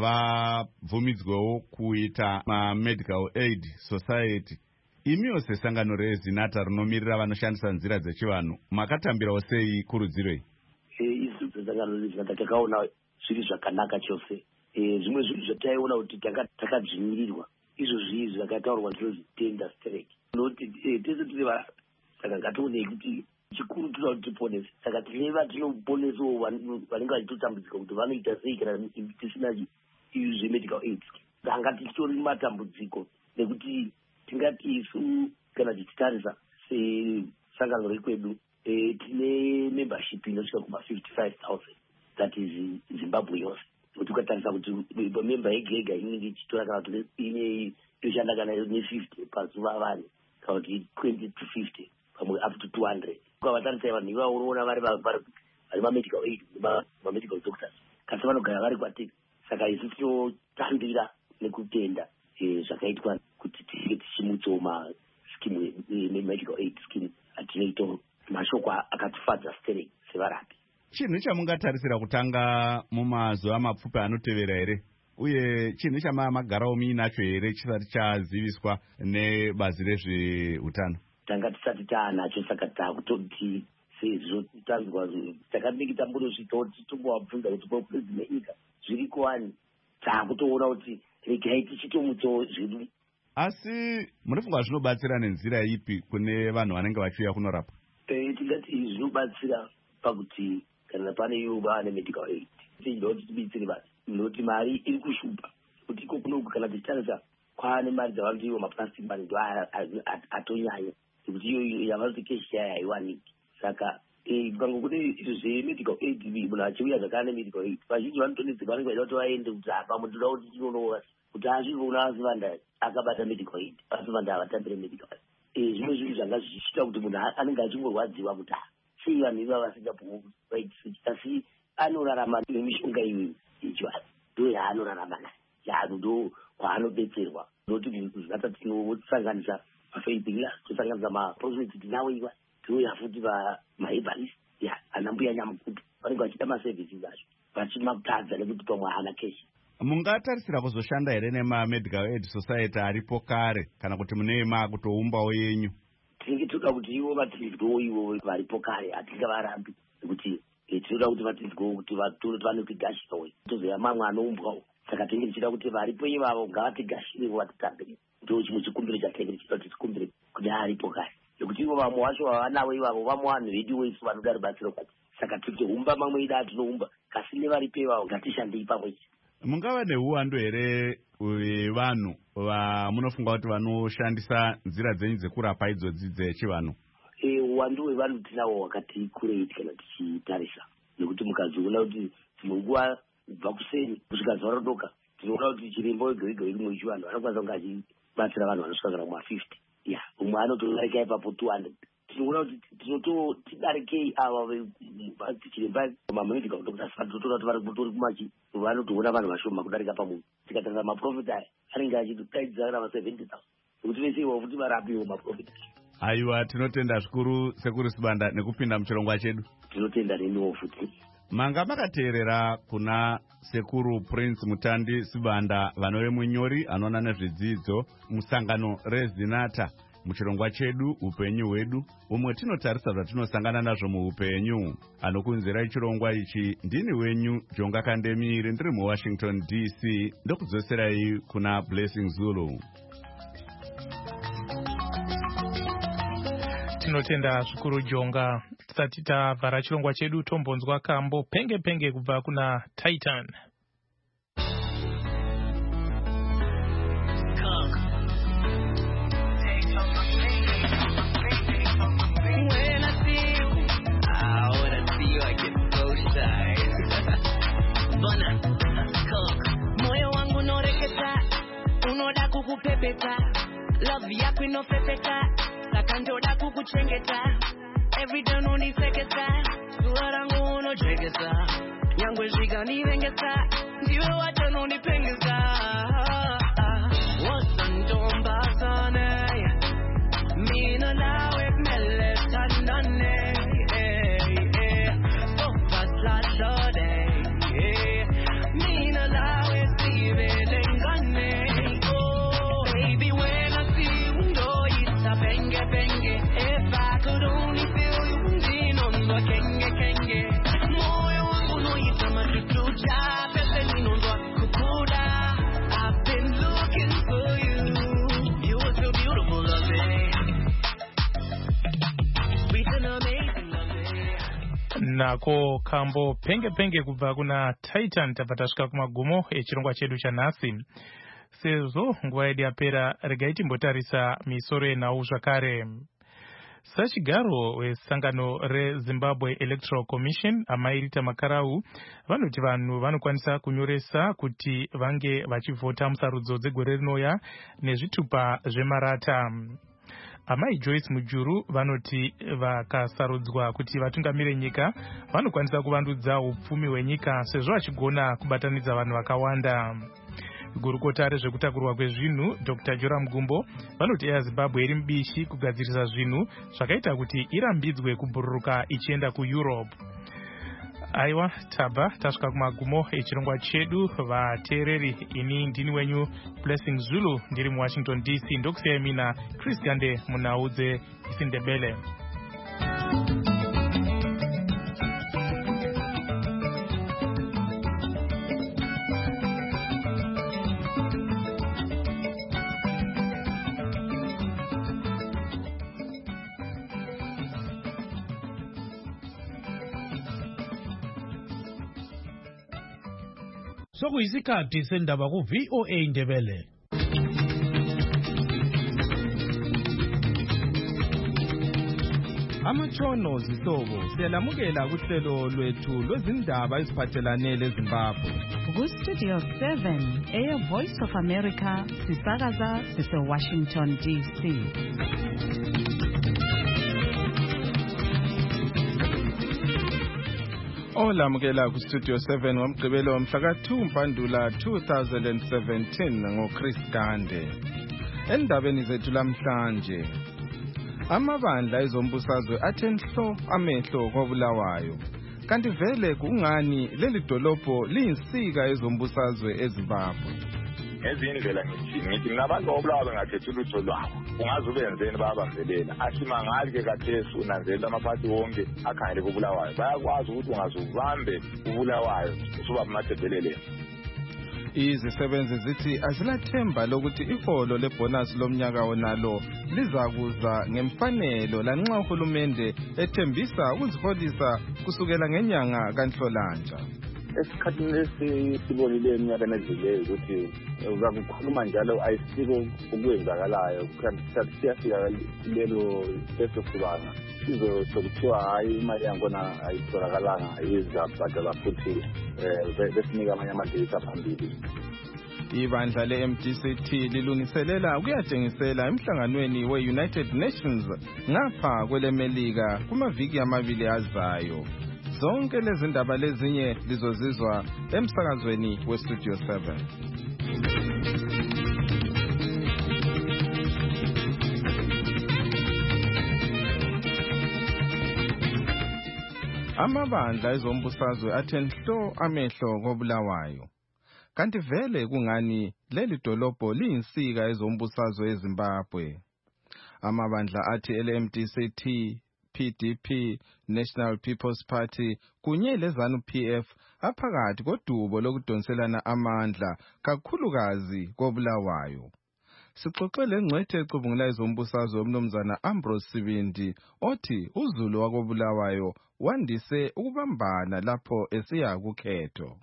vabvumidzwewo kuita mamedical aid society. Imiwo sesangano reZinata rinomirira vanoshandisa nzira dzechivanhu, makatambirawo sei kurudziro iyi? Isu sesangano reZinata takaona zviri zvakanaka chose. Zvimwe zvinhu zvataiona kuti takadzvinyirirwa izvozvi zvakataurwa ndizvo tender strike. Noti tese tiri basa, saka ngatione kuti chikuru tinoda kuti tiponese. Saka tineva tinoponesawo vanenge vachitotambudzika kuti vanoita sei kana tisina zvemedical aid. Danga tichitori matambudziko nekuti tingati isu kana tichitarisa sesangano rekwedu tine membership inosvika kuma55,000, that is Zimbabwe yose. Kuti ukatarisa kuti member yega inenge ichitora kana kuti ine yoshanda kana ne50 pazuva vanhu kana kuti 20 to 50 pamwe up to 200. Ukavatarisa vanhu ivavo unoona vari mamedical aid mamedical doctors kasi vanogara vari kwatiri. Saka isu tinotambira nekutenda zvakaitwa kuti tinge tichimutsawo maskimu nemedical aid scheme tinoita mashoko akatifadza stereki sevarapi. Chinhu chamungatarisira kutanga mumazuva mapfupi anotevera here, uye chinhu chamagarawo muinacho here chisati chaziviswa nebazi rezveutano? Tanga tisati taanacho, saka takutoti sezvo tanzwa takadiki tambodosvikawo tichimbovabvunza kuti populezi nenyika zviri kuwani, taakutoona kuti regai tichitomutsawo zvedu. Asi munofunga zvinobatsira nenzira ipi kune vanhu vanenge vachiuya kunorapwa? Tingati zvinobatsira pakuti kana pane ivo vane medical aid tichida kuti tibitsire vanhu, nokuti mari iri kushupa kuti iko kunoku kana tichitarisa kwaane mari dzavanoti ivo maplastic mari ndo atonyanya kuti iyo yavanoti keshi yaya haiwaniki. Saka kukange kune zvemedical aid munhu achiuya zvakana medical aid vazhinji vanotodedzerwa vanenge vaida kuti vaende kuti apa mutoda kuti tinonoa kuti azviona asivanda akabata medical aid asivanda avatambire medical aid. Zvimwe zvinhu zvanga zvichiita kuti munhu anenge achingorwadziwa kuti sei vanhu iva vasingabvuki asi anorarama nemishonga iyoyo yechivanhu, ndo yaanorarama nayo, ndo kwaanodetserwa. Ndokuti zvata tinosanganisa mafaith healers, tosanganisa maprofeti tinawo iwa, touya futi mahebalist, ana mbuya nyamukuta vanenge vachida maservices acho vachimatadza nekuti pamwe haana keshi. Mungatarisira kuzoshanda here nemamedical aid society aripo kare kana kuti munema kutoumbawo yenyu? Tinenge toda kuti ivo vatinzwewo ivo varipo kare, hatingavarambi nekuti tinoda kuti vatinzwewo kuti vanotigashirawo tozoya mamwe anoumbwawo. Saka tinenge tichida kuti varipo ivavo ngavatigashirewo vatitambire. Ndo chimwe chikumbiro chatinenge tichida kuti tikumbire kuti aripo kare, nekuti ivo vamwe vacho vavanavo ivavo vamwe vanhu vedu isu vanoda rubatsiro kwati. Saka titoumba mamwe ida atinoumba, kasi nevaripo ivavo ngatishandei pamwe chete. Mungava neuwandu here vanhu vamunofunga kuti vanoshandisa nzira dzenyu dzekurapa idzodzi dzechivanhu? Uwandu hwevanhu tinawo hwakati kurei kana tichitarisa, nekuti mukazoona kuti dzimwe nguva kubva kuseni kusvika zuva rodoka tinoona kuti chirembo wega rimwe wechivanhu anokwanisa kunge achibatsira vanhu vanosvikira kuma50, umwe anotodarika ipapo 200. Tinoona kuti tinototidarikei ava chiremba mamedical doctors vatotora kuti vari kutori kumachi vanotoona vanhu vashoma kudarika pamunhu. Tikatarisa maprofit aya anenge achitotaidzana ma70,000 nekuti vese ivo futi varapiwo maprofit. Aiwa, tinotenda zvikuru Sekuru Sibanda nekupinda muchirongwa chedu. Tinotenda neniwo futi. Manga makateerera kuna Sekuru Prince Mutandi Sibanda, vanove munyori anoona nezvedzidzo musangano reZinata muchirongwa chedu upenyu hwedu, umwe tinotarisa zvatinosangana nazvo muupenyu. Anokunzira chirongwa ichi ndini wenyu Jonga Kandemiri, ndiri muWashington DC, ndokudzoserai kuna Blessing Zulu. Tinotenda zvikuru Jonga. Tisati tabvara chirongwa chedu tombonzwa kambo penge kubva kuna Titan. Moyo wangu noreketa, unoda kukupepeta, love yako inofepeta, saka ndoda kukuchengeta, everyday unoniseketa, zuwa rangu unocheketa, nyangwe zvikanivengesa, ndiwe wacho unonipengesa, wasandomba sana, mina nawe kumele tandane, ofatlashode. Nako kambo penge kubva kuna Titan. Tabva tasvika kumagumo echirongwa chedu chanhasi. Sezvo nguva yedu yapera, regai timbotarisa misoro yenhau zvakare. Sachigaro wesangano reZimbabwe Electoral Commission amairita makarau vanoti vanhu vanokwanisa kunyoresa kuti vange vachivhota musarudzo dzegore rinouya nezvitupa zvemarata. Amai Joyce Mujuru vanoti vakasarudzwa kuti vatungamire nyika vanokwanisa kuvandudza upfumi hwenyika sezvo vachigona kubatanidza vanhu vakawanda. gurukota rezvekutakurwa kwezvinhu Dr. Joram Gumbo vanoti Zimbabwe iri mubishi kugadzirisa zvinhu zvakaita kuti irambidzwe kubhururuka ichienda kuEurope. Aiwa taba tasvika kumagumo echirongwa chedu vateereri. Ini ndini wenyu Blessing Zulu ndiri muWashington DC. Ndokusiyai mina Christian de Munaudze Isindebele. Sokuyisikhathi sendaba ku VOA Ndebele. Amatshono zihlobo siyalamukela kuhlelo lwethu lwezindaba eziphathelane leZimbabwe. Ku Studio 7 Air Voice of America sisakaza sise Washington DC. Olamukela ku Studio 7 ngomgqibelo womhla ka2 Mpandula 2017 ngoChris Gande. Endabeni zethu lamhlanje, amabandla ezombusazwe athenhlo amehlo koBulawayo. Kanti vele kungani leli dolopho liyinsika ezombusazwe eZimbabwe? Ngezindlela ngithi nabantu boBulawayo ngakhetha ulutho lwabo. Ungaze ubenzeni babambelela. Asimangali ke kathesu unanzela amaphathi wonke akhangele koBulawayo. Bayakwazi ukuthi ungazubambe uBulawayo usuba kumathebelele. Izisebenzi zithi azilathemba lokuthi iholo lebonus lomnyaka wonalo lizakuza ngemfanelo lanxa uhulumende ethembisa ukuziholisa kusukela ngenyanga kaNhlolanja. Esikhathini lesibonile eminyakeni edluleyo ukuthi uzakukhuluma njalo ayisiko ukwenzakalayo siyafika lelo lesosibanga sizokuthiwa hayi imali yakhona ayitholakalanga izabhadala futhi besinika amanye amadeyisa phambili. Ibandla le-MDCT lilungiselela ukuyatshengisela emhlanganweni we-United Nations ngapha kwelemelika kumaviki amabili azayo. Zonke lezi ndaba lezinye lizozizwa emsakazweni weStudio 7. Amabandla ezombusazwe athenhlo amehlo koBulawayo. Kanti vele kungani leli dolopho liyinsika ezombusazwe eZimbabwe? Amabandla athi LMDCT, PDP, National People's Party kunye leZANU-PF aphakathi kodubo lokudonselana amandla kakhulukazi koBulawayo. Sixoxe lengcwethe ecubungula ezombusazwe umnumzana Ambrose Sibindi othi uZulu wakoBulawayo wandise ukubambana lapho esiya kukhetho.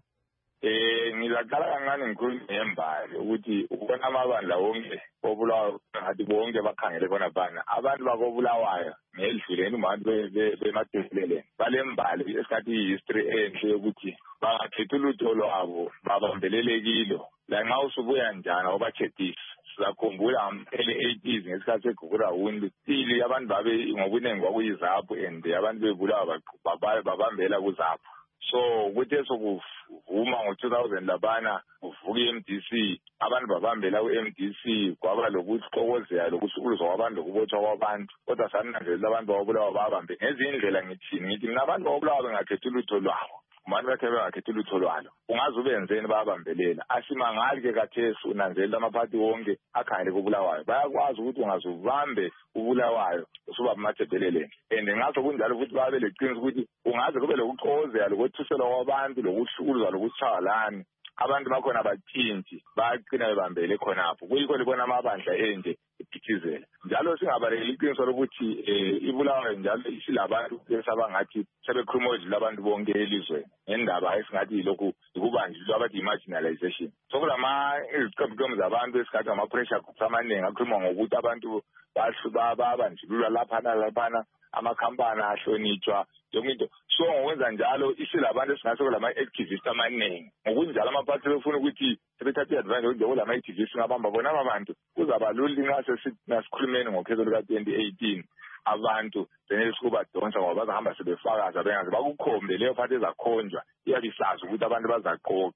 Ngizaqala kancane ngikhulume ngembali ukuthi ubona amabandla wonke koBulawayo ngathi bonke bakhangele khona bana abantu bakoBulawayo ngedluleni umuntu bemadeleleni balembali esikhathi history enhle yokuthi bangakhetha ulutho lwabo babambelelekilo la nxa usubuya njana obachethisa. Sizakhumbula early 80s ngesikhathi segugura wundi sili abantu babe ngobunengi kwakuyiZAPU and abantu beBulawayo babambela kuZAPU. So kuthe sokuvuma ngo-2000 labana kuvuka i-MDC abantu babambela ku-MDC kwaba lokuxokozela lokusukuluzwa kwabantu lokubotshwa kwabantu kodwa sananzelela abantu bakoBulawayo babambe ngezindlela ngithi mina abantu bakoBulawayo bengakhetha ulutho lwabo umuntu bakhe bengakhetha ulutho lwalo ungaze ubenzeni babambelela asimangali ke kathesu unanzelela amaphathi wonke akhangele koBulawayo bayakwazi ukuthi ungaze ubambe uBulawayo usuba kumathebeleleni and ngaso kunjalo ukuthi babe leqiniso ukuthi ungaze kube lokuxokozela lokwethuselwa kwabantu lokuhlukuluzwa lokuchayalana abantu bakhona bathinti baqina bebambele khonapho kuyikho libona amabandla enje iphithizela njalo singabalekela iqiniso lokuthi iBulawayo njalo isilabantu esabangathi sebekhuluma labantu bonke elizweni ngendaba esingathi lokhu ikubanjiswa abathi marginalization sokulama iziqembu zabantu esikhathi ama-pressure groups amaningi akhuluma ngokuthi abantu babanjululwa laphana amakhampani ahlonitshwa yonke into so ngokwenza njalo isilabantu esingase kulama-activist amaningi ngokunjalo amaphathi befuna ukuthi sebethathe i-advantage nje kulama-activist ngabamba bona abantu kuzaba lula nasikhulumeni ngokhetho luka-2018 abantu senesukubadonsa ngoba bazahamba sebefakaza bengaze bakukhombe leyo phathi ezakhonjwa iyabisazi ukuthi abantu bazaqoqwa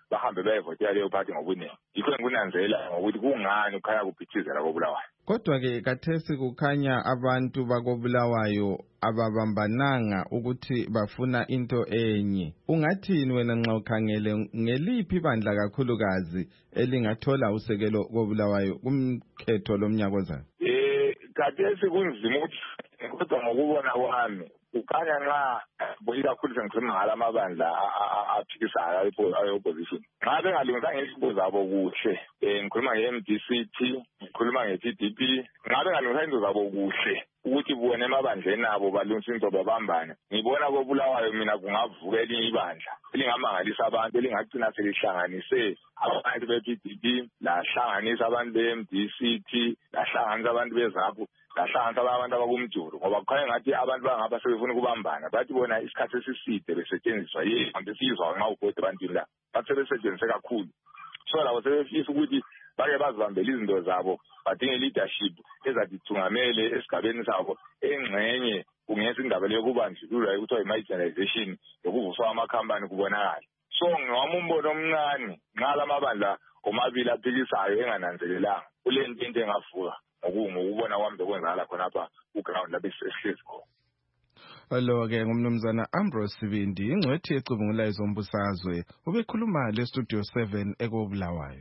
bahambe bayevotela leyo party ngobuningi. Yikho engikunanzela ngokuthi kungani ukhanya kuphithizela koBulawayo. Kodwa-ke kathesi kukhanya abantu bakoBulawayo ababambananga ukuthi bafuna into enye. Ungathini wena nxa ukhangele ngeliphi bandla kakhulukazi elingathola usekelo koBulawayo kumkhetho lomnyaka ozayo? Kathesi kunzima ukuthi kodwa ngokubona kwami ukhanya nxa ikakhulu sengikhuluma ngala amabandla aphikisayo ayo-opposition nxa bengalungisanga izinto zabo kuhle, ngikhuluma nge-MDCT, ngikhuluma nge-TDP, nxa bengalungisanga izinto zabo kuhle ukuthi bona emabandleni abo balungisa into babambane, ngibona koBulawayo mina kungavuka elinye ibandla elingamangalisa abantu elingagcina selihlanganise abantu be-TDP, lahlanganisa abantu be-MDCT, lahlanganisa abantu beZAPU, lahlanganisa abantu abakumjuru, ngoba kukhanya ngathi abantu bangapha sebefuna ukubambana. Bathi bona isikhathi esiside besetshenziswa yinto esiyizwayo nxa ubhode ebantwini la, bathi sebesetshenziswe kakhulu. So labo sebefisa ukuthi bake bazibambele izinto zabo, badinge leadership ezazithungamele esigabeni sabo engxenye kungesa indaba yokubandlulula ekuthiwa yi-marginalization yokuvuswa amakhampani kubonakala. So ngewami umbono omncane nxa lamabandla omabili aphikisayo engananzelelanga kule nto engavuka ngokubona kwami bekwenzakala khonapha ku-ground lapho esihlezi khona. Lo-ke ngumnumzana Ambrose Sibindi, ingcwethi ecubungulayo zombusazwe, ubekhuluma le-Studio 7 ekoBulawayo.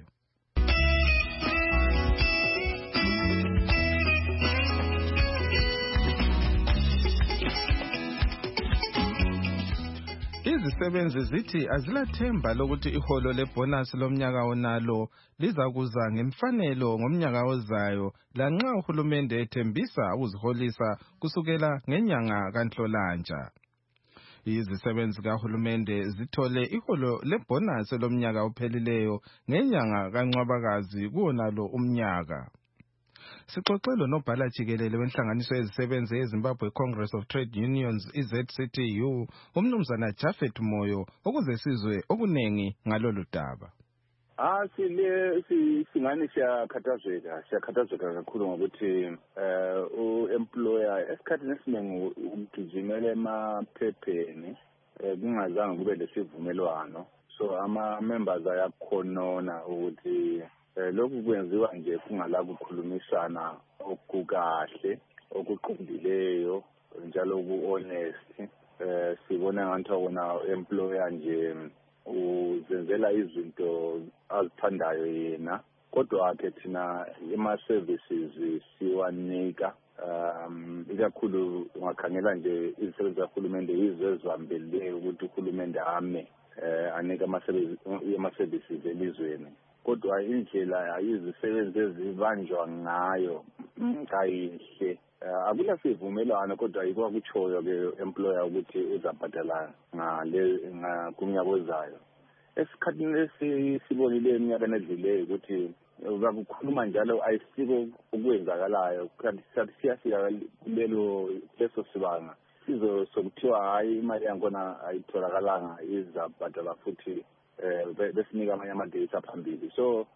Izisebenzi zithi azilathemba lokuthi iholo lebonus lomnyaka onalo lizakuza ngemfanelo ngomnyaka ozayo lanxa uhulumende ethembisa ukuziholisa kusukela ngenyanga kaNhlolanja. Izisebenzi kahulumende zithole iholo lebonus lomnyaka ophelileyo ngenyanga kaNcwabakazi kuwonalo umnyaka. Sixoxelo nobhala jikelele wenhlanganiso yezisebenzi eZimbabwe Congress of Trade Unions ZCTU umnumzana Jafet Moyo ukuze sizwe okunengi ngalolu daba. Singani siyakhathazeka kakhulu ngokuthi u-employer esikhathini esiningi ugijimela emaphepheni kungazange kube lesivumelwano, so ama-members ayakhonona ukuthi lokhu kwenziwa nje kungala kukhulumisana okukahle okuqondileyo njalo ku-honest. Sibona ngathi wona employer nje uzenzela izinto azithandayo yena, kodwa-ke thina ama-services siwanika ikakhulu ungakhangela nje izisebenzi zahulumende yizo ezibambeleyo ukuthi uhulumende anike ama-services elizweni. Kodwa indlela izisebenzi ezibanjwa ngayo kayihle, akula sivumelwano, kodwa yikho kutshoyo-ke employer ukuthi uzabhadala kumnyaka ozayo. Esikhathini esibonile eminyakeni edluleyo ukuthi bakukhuluma njalo ayisiko okwenzakalayo, kanti siyafika leso sibanga sokuthiwa hayi imali yakhona ayitholakalanga izabhadala futhi besinika amanye ama-dates aphambili. So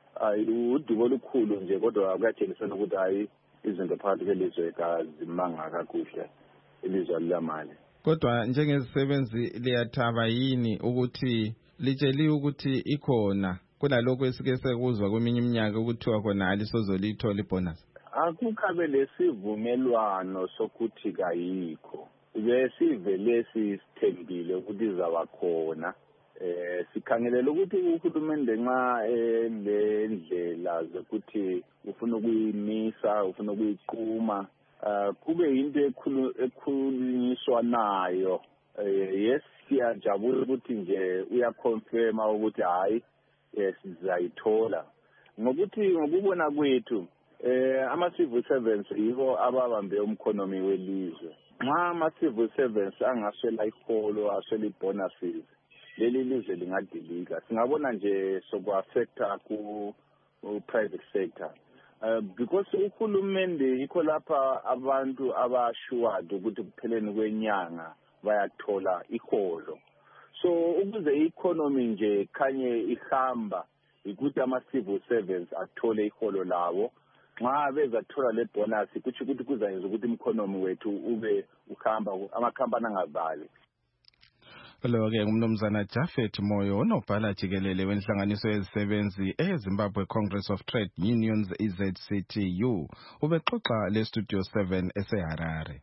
udubo olukhulu nje, kodwa kuyatshengisana ukuthi hayi izinto phakathi kwelizwe kazimanga kakuhle, ilizwe lilamali. Kodwa njengezisebenzi liyathaba yini ukuthi litsheliwe ukuthi ikhona kunalokho esike sekuzwa kweminye iminyaka ukuthiwa khona alisozolithola ibonus? Akukhabe lesivumelwano sokuthi kayikho, besivele sithembile ukuthi izaba khona. Sikhangelela ukuthi uhulumende nxa le ndlela zokuthi ufuna ukuyimisa, ufuna ukuyiquma, kube yinto ekhulunyiswa nayo. Yes, siyajabula ukuthi nje uyaconfirma ukuthi hayi sizayithola. Ngokubona kwethu ama-civil servants yibo ababambe umkhonomi welizwe. Nxa ama-civil servants angaswela iholo, aswela i-bonuses, leli lizwe lingadilika. Singabona nje soku-affecta ku-private sector. Because uhulumende yikho lapha abantu abashuwad ukuthi kupheleni kwenyanga bayathola iholo. So ukuze i-economy nje khanye ihamba ukuthi ama-civil servants athole iholo lawo, nxa bezathola le bonus kuthi kuzayenza ukuthi i-economy wethu ube uhamba, amakhampani angavali. Lo-ke ngumnumzana Japhet Moyo onobhala jikelele wenhlanganiso yezisebenzi eZimbabwe Congress of Trade Unions ZCTU ubexoxa leStudio 7 eseHarare.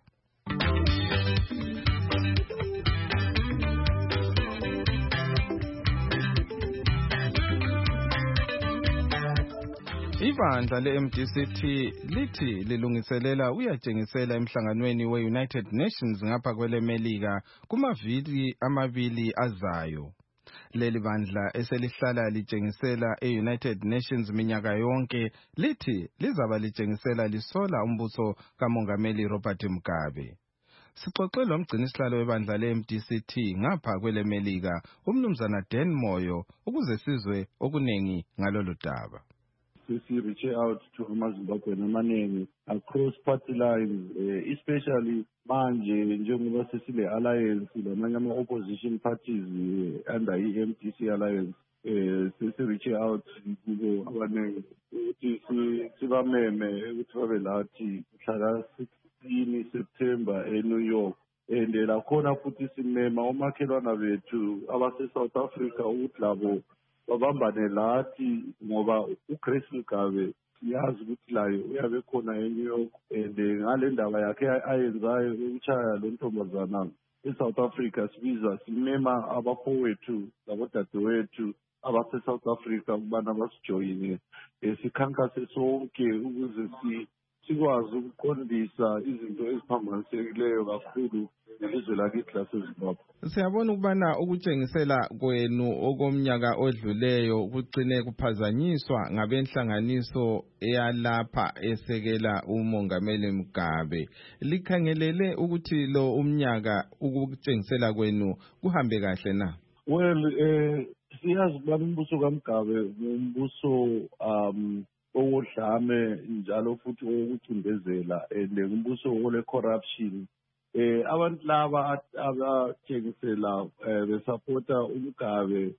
Ibandla le-MDCT lithi lilungiselela uyatshengisela emhlanganweni we-United Nations ngapha kweleMelika kumaviki amabili azayo. Leli bandla eselihlala litshengisela e-United Nations minyaka yonke lithi lizaba litshengisela lisola umbuso kaMongameli Robert Mugabe. Sixoxe lomgcinisihlalo webandla le-MDCT ngapha kweleMelika umnumzana Dan Moyo ukuze sizwe okunengi ngalolu daba. We reach out to amaZimbabwe amaningi across party lines, especially manje njengoba sesile alliance lamanye ama-opposition parties under i-MDC alliance. Reach out kubo abaningi ukuthi sibameme ukuthi babe lathi mhla 16 September eNew York. And lakhona futhi simema omakhelwana bethu abase-South Africa ukuthi labo babambane lathi ngoba uGrace Mugabe siyazi ukuthi layo uyabe khona eNew York and ngale ndaba yakhe ayenzayo ukuchaya lo ntombazana eSouth Africa sibiza simema abafowethu labodadewethu abase-South Africa ukubana basijoyine sikhankase sonke ukuze sikwazi ukuqondisa izinto eziphambanisekileyo kakhulu nelizwe lakithi laseZimbabwe. Siyabona ukubana ukutshengisela kwenu okomnyaka odluleyo kugcine kuphazanyiswa ngabenhlanganiso eyalapha esekela uMongameli Mugabe. Likhangelele ukuthi lo umnyaka ukutshengisela kwenu kuhambe kahle na? Well, siyazi ukubana umbuso kaMugabe umbuso owodlame njalo futhi wokucindezela umbuso ole-corruption. Abantu laba abatshengisela besupporta uMugabe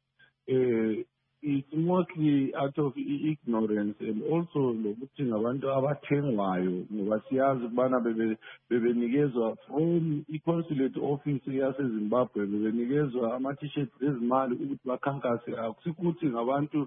it's mostly out of ignorance and also lokuthi ngabantu abathengwayo ngoba siyazi ukubana bebenikezwa from i-consulate office yaseZimbabwe bebenikezwa ama-t-shirts ezimali ukuthi bakhankase akusikuthi ngabantu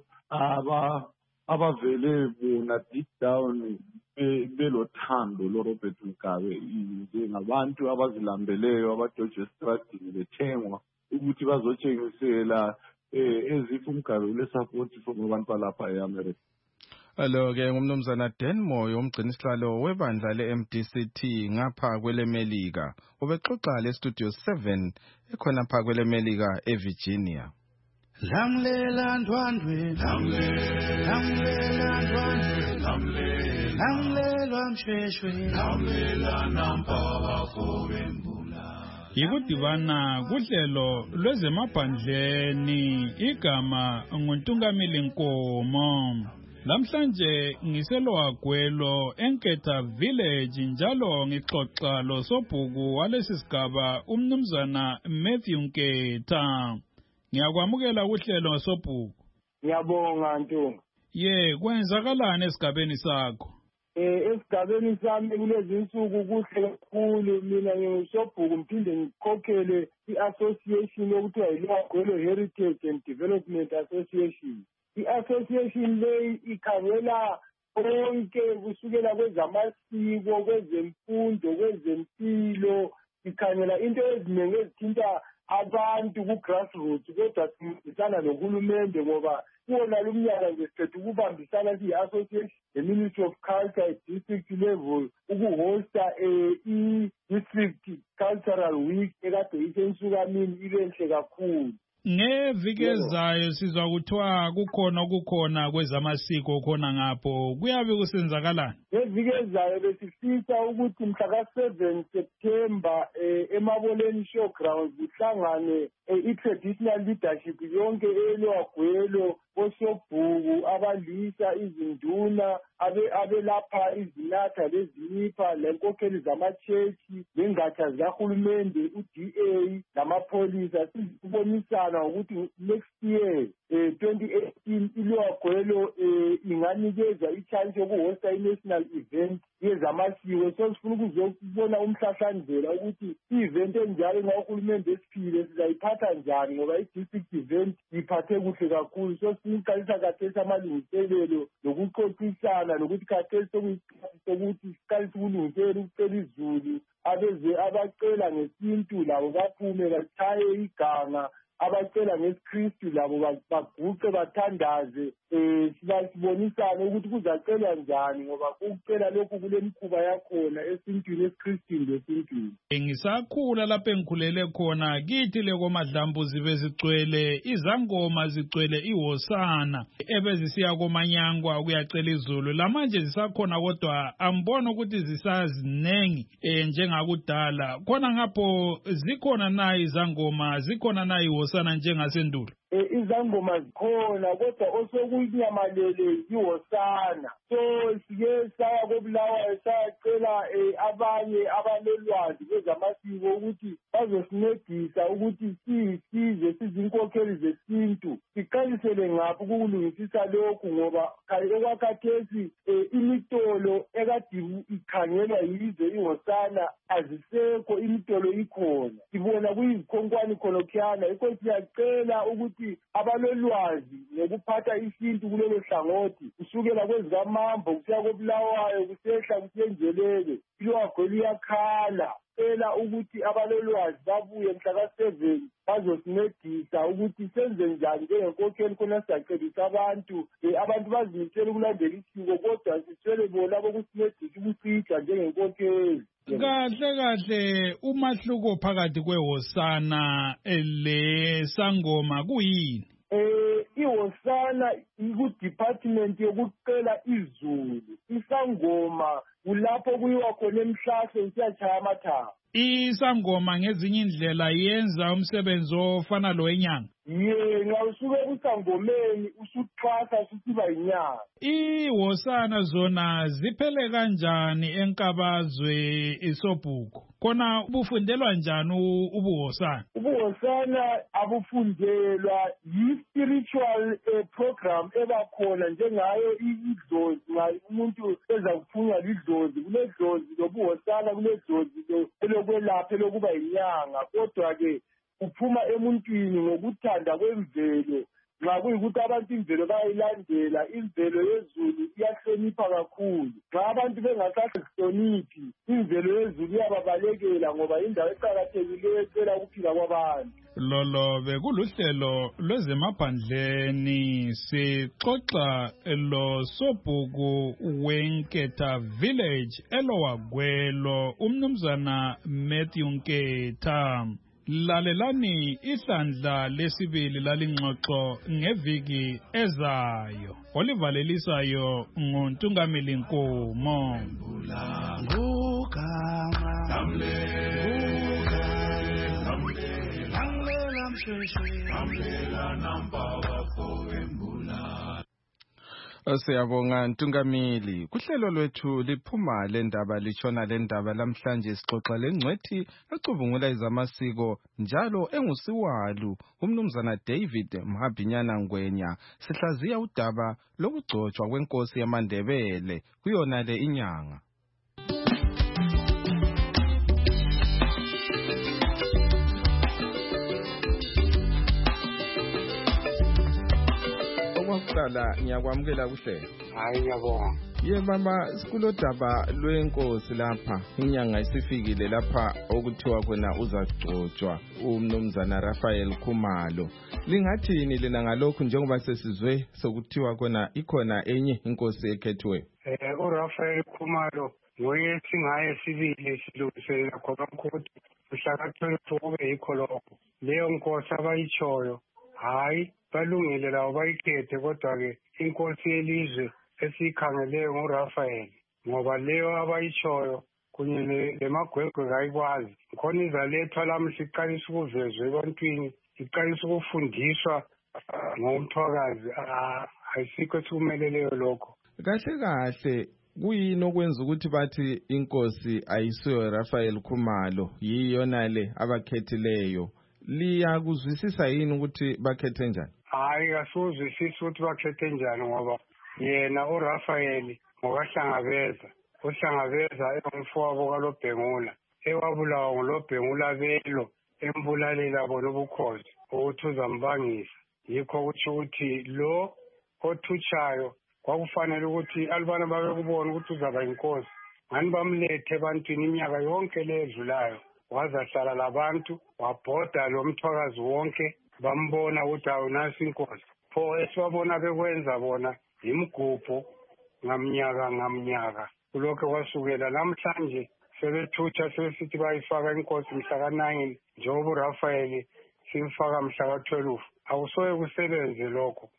abavele bona deep down belothando loRobert Mugabe ngabantu abazilambeleyo abadojwe estradini bethengwa ukuthi bazotshengisela ezifu Mugabe ulesupport from abantu balapha eAmerica. Alo-ke ngumnumzana Dan Moyo umgcinisihlalo webandla le-MDCT ngapha kweleMelika ubexoxa leStudio 7 ekhona pha kweleMelika eVirginia. Lamlela ndwandwe, lamlela ndwandwe, lamlela mshweshwe, lamlela nampaba kobembula. Yikudibana kuhlelo lwezemaphandleni igama nguNtungamili Nkomo. Lamhlanje ngiselwagwelo eNketha Village njalo ngixoxa losobhuku walesisigaba umnumzana Matthew Nketha. Ngiyakwamukela uhlelo ngasobhuku. Ngiyabonga Ntombi. Kwenzakalani esigabeni sakho? Esigabeni sami kulezi insuku kuhle kakhulu mina ngisobhuku mphinde ngikhokhele i-association okuthiwa yiLwagwelo Heritage and Development Association. I-association leyi ikhangela konke kusukela kwezamasiko, kwezemfundo, kwezempilo, ikhangela into eziningi ezithinta abantu ku-grassroots kodwa sibambisana nohulumende ngoba kuwona lumnyaka nje sikhethe ukubambisana siyi-association the-Ministry of Culture district level ukuhosta i-district cultural week ekade isensukamini ibenhle kakhulu. Ngeviki ezayo sizwa kuthiwa kukhona kwezamasiko khona ngapho kuyabe kusenzakalani? Ngeviki ezayo besifisa ukuthi mhla ka-7 September eMaboleni Showgrounds kuhlangane i-traditional leadership yonke eLwagwelo, osobhuku, abalisa, izinduna, abelapha izinatha lezinipha, lenkokheli zamachechi, lengatsha zikahulumende, u-DA namapholisa, sizibonisana ukuthi next year 2018 iLwagwelo inganikezwa i-chance yokuhosta i-national event yezamasiko. So sifuna ukuzobona umhlahlandlela ukuthi i-event enjalo nxa uhulumende esiphile sizayiphatha njani, ngoba i-district event iphathe kuhle kakhulu. So sifuna ukuqalisa khathesi amalungiselelo lokuxoxisana lokuthi khathesi sokuthi siqalise ukulungiselela ukucela izulu, abacela ngesintu labo baphume bachaye iganga, abacela ngesiKristu labo baguqe bathandaze. Sibonisane ukuthi kuzacelwa njani, ngoba ukucela lokhu kulemikhuba yakhona esintwini, esiKristwini lesintwini. Ngisakhula lapho engikhulele khona, kithi lekoMadlambuzi bezigcwele izangoma, zigcwele ihosana ebezisiya komanyangwa ukuyacela izulu. Lamanje zisakhona kodwa ambona ukuthi zisazinengi njengakudala. Khona ngapho zikhona na izangoma, zikhona na ihosana njengasendulo? Izangoma zikhona kodwa osokunyamalele ihosana. So sike saya koBulawayo sayacela abanye abalolwazi kwezamasiko ukuthi bazosincedisa ukuthi size sizinkokheli zesintu siqalisele ngaphi ukulungisisa lokhu, ngoba okwakhathesi imitolo ekade ikhangelwa yize ihosana azisekho, imitolo ikhona, sibona kuyizikhonkwane khonokhiyana. Yikho siyacela ukuthi abalolwazi ngokuphatha isintu kulelo hlangothi, kusukela kwezikamambo kusiya koBulawayo kusehla kusiyenjelele, ilwagwe liyakhala, cela ukuthi abalolwazi babuye mhla ka-7 bazosincedisa ukuthi senze njani njengenkokheli. Khona siyacebisa abantu bazimisele ukulandela isiko, kodwa siswele bona bokusincedisa ukucija njengenkokheli. Kahle umahluko phakathi kwehosana lesangoma kuyini? Ihosana iku-department yokucela izulu, isangoma kulapho kuyiwa khona emhlahle siyachaya amathaba. Isangoma ngezinye indlela yenza umsebenzi ofana lo wenyanga. Nxa usuke kusangomeni usuthwasa ususiba yinyanga. Ihosana zona ziphele kanjani enkabazwe isobhuku? Khona ubufundelwa njani ubuhosana? Ubuhosana abufundelwa, yi-spiritual program ebakhona njengayo idlozi. Nxa umuntu eza kuphunywa lidlozi, kuledlozi lobuhosana, kuledlozi elokwelapha elokuba yinyanga. Kodwa-ke uphuma emuntwini ngokuthanda kwemvelo. Nxa kuyikuthi abantu imvelo bayayilandela, imvelo yezulu iyahlonipha kakhulu. Nxa abantu bengasahloniphi, imvelo yezulu iyababalekela, ngoba indawo eqakathekileyo ecela ukuphila kwabantu. Lolo bekuluhlelo lwezemaphandleni, sixoxa lo sobhuku weNketha Village eLowagwelo, umnumzana Matthew Nketha. Lalelani ihlandla lesibili lalingxoxo ngeviki ezayo. Olivalelisayo nguNtungamili Nkomo. Siyabonga Ntungamili. Kuhlelo lwethu liphuma lendaba litshona lendaba lamhlanje sixoxa lengcwethi ecubungula izamasiko njalo engusiwalu umnumzana David Mhabhinyana Ngwenya. Sihlaziya udaba lokugcotshwa kwenkosi yamaNdebele kuyona le inyanga. Okwaqala ngiyakwamukela kuhle. Hayi ngiyabonga. Mama, sikulodaba lwenkosi lapha. Inyanga isifikile lapha okuthiwa khona uzagcotshwa umnumzana Raphael Khumalo. Lingathini lina ngalokhu njengoba sesizwe sokuthiwa khona ikhona enye inkosi ekhethiwe? uRaphael Khumalo nguye singaye sibili silungiselela khona ukuthi uhlakathelwe kube yikho lokho. Leyo nkosi abayitshoyo hayi balungile lawo bayikhethe, kodwa-ke inkosi yelizwe esiyikhangeleyo nguRaphael, ngoba leyo abayitshoyo kunye lemagwegwe kayikwazi. Khona izalethwa lamuhla iqalisa ukuvezwa ebantwini, iqalisa ukufundiswa ngomthwakazi. Ayisikho esikumeleleyo lokho. Kahle kuyini okwenza ukuthi bathi inkosi ayisiyo Raphael Khumalo, yiyona le abakhethileyo? Liyakuzwisisa yini ukuthi bakhethe njani? Hayi, asuzwisisi ukuthi bakhethe njani, ngoba yena uRaphael ngokahlangabeza uhlangabeza engumfowabo kaLobhengula ewabulawa nguLobhengula Belo embulalela bona ubukhosi ukuthi uzambangisa. Yikho ukuthi ukuthi lo othutshayo kwakufanele ukuthi alibana babekubona ukuthi uzaba inkosi. Ngani bamlethe ebantwini iminyaka yonke ledlulayo wazahlala labantu wabhoda lo mthwakazi wonke bambona ukuthi awunasi inkosi. Pho esibabona bekwenza bona imigubho ngamnyaka kulokho kwasukela namhlanje sebethutsha sebesithi bayifaka inkosi mhla ka-9 njengoba uRafael simfaka mhla ka-12. Awusoye kusebenze lokho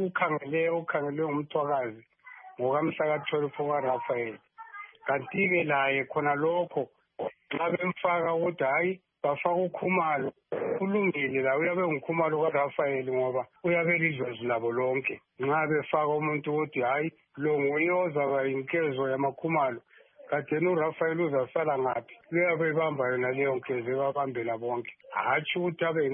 ukhangelwe ngumthwakazi ngokamhla ka-12 kaRafael. Kanti-ke laye khona lokho nxa bemfaka ukuthi hayi bafaka uKhumalo kulungile la uyabe nguKhumalo kaRafael ngoba uyabe lidlozi labo lonke. Nxa befaka umuntu ukuthi hayi lo nguye ozaba inkezo yamaKhumalo katheni uRafael uzasala ngaphi uyabe ibamba yona leyo nkezo ebabambela bonke hatshi ukuthi abe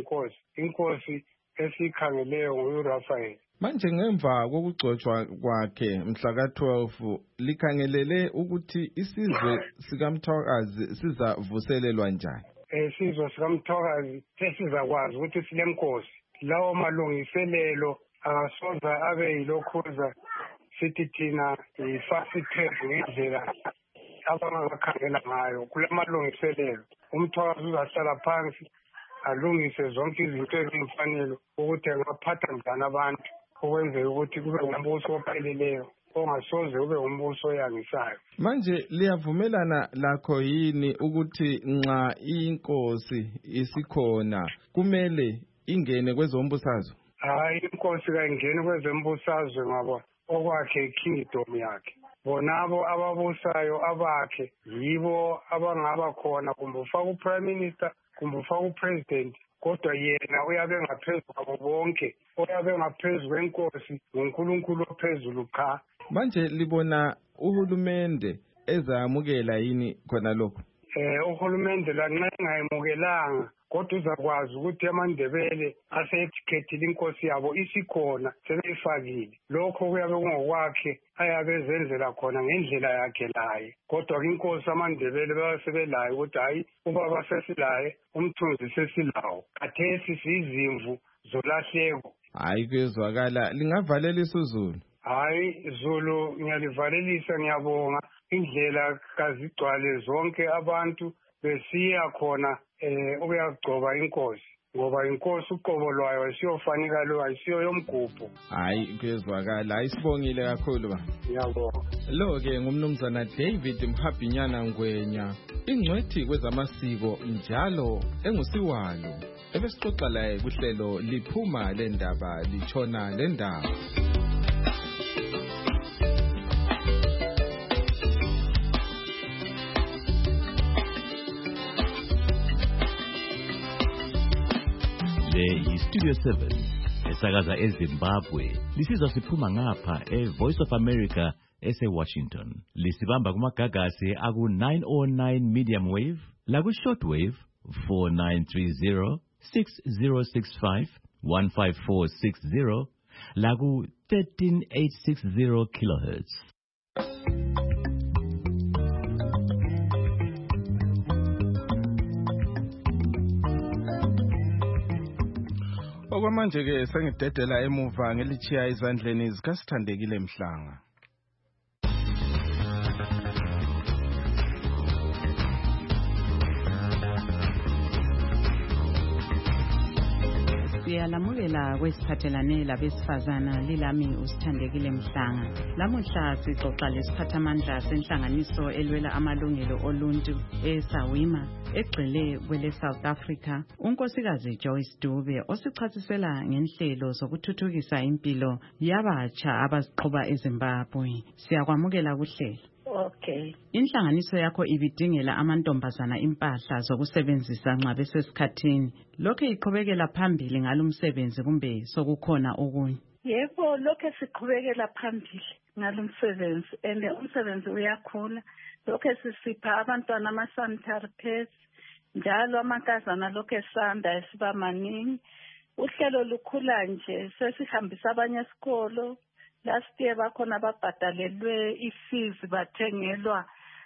inkosi esikhangeleyo nguRafael. Manje ngemva kokugcotshwa kwakhe mhla ka-12 likhangelele ukuthi isizwe sikaMthwakazi sizavuselelwa njani? Isizwe sikaMthwakazi sesizakwazi ukuthi silemkosi. Lawo malungiselelo akasoza abe yilokhuza sithi thina yi-fast track ngendlela abangakakhangela ngayo. Kulamalungiselelo uMthwakazi uzahlala phansi alungise zonke izinto ezimfanele ukuthi angaphatha njani abantu ukwenzela ukuthi kube umbuso opheleleyo ongasoze ube umbuso oyangisayo. Manje liyavumelana lakho yini ukuthi nxa inkosi isikhona kumele ingene kwezombusazwe? Hayi, inkosi kayingeni kwezembusazwe ngoba okwakhe ikingdom yakhe. Bonabo ababusayo abakhe yibo abangaba khona kumbe ufaka uprime minister kumbe ufaka upresident kodwa yena uyabe ngaphezulu kwabo bonke uyabe ngaphezulu kwenkosi nguNkulunkulu ophezulu cha. Manje libona uhulumende ezamukela yini khona lokho? Uhulumende lanxa engayemukelanga kodwa uzakwazi ukuthi amaNdebele ase-educated inkosi yabo isikhona sebeyifakile. Lokho kuyabe kungokwakhe ayabe ezenzela khona ngendlela yakhe laye. Kodwa inkosi amaNdebele bayasebelayo ukuthi hayi ubaba sesilaye umthunzi sesilawo. Kathesi sizimvu zolahleko. Hayi kuyezwakala lingavalelisa uZulu. Hayi Zulu ngiyalivalelisa ngiyabonga indlela kazigcwale zonke abantu besiya khona ukuyagcoba inkosi ngoba inkosi uqobo lwayo asiyofanika lo ayisiyo yomgubho. Hayi kuyezwakala ayisibongile kakhulu ba. Ngiyabonga. Lo ke ngumnumzana David Mhabhinyana Ngwenya ingcwethi kwezamasiko njalo engusiwalo ebesixoxa laye kuhlelo liphuma lendaba litshona lendaba. Studio 7 esakaza eZimbabwe lisizwa siphuma ngapha Voice of America ese-Washington lisibamba kumagagasi aku-909 medium wave laku-shortwave 4930 6065 15460 laku-13860 kilohertz. Okwamanje ke sengidedela emuva ngelichiya izandleni zikaSithandekile Mhlanga. Siyalamukela kwesiphathelane labesifazana lilami uSithandekile Mhlanga. Lamuhla sixoxa lesiphathamandla senhlanganiso elwela amalungelo oluntu eSawima egxile kwele South Africa unkosikazi Joyce Dube osichasisela ngenhlelo zokuthuthukisa impilo yabatsha abaziqhuba eZimbabwe. Siyakwamukela kuhlelo. Okay. Inhlanganiso yakho ibidingela amantombazana impahla zokusebenzisa nxa besesikhathini. Lokho iqhubekela phambili ngalomsebenzi kumbe sokukhona okunye? Yebo, lokho siqhubekela phambili ngalomsebenzi and umsebenzi uyakhula. Lokho sisipha abantwana ama-sanitary pads njalo amankazana lokho esanda esiba maningi. Uhlelo lukhula nje sesihambisa abanye esikolo. Last year bakhona babhadalelwe ifees bathengelwa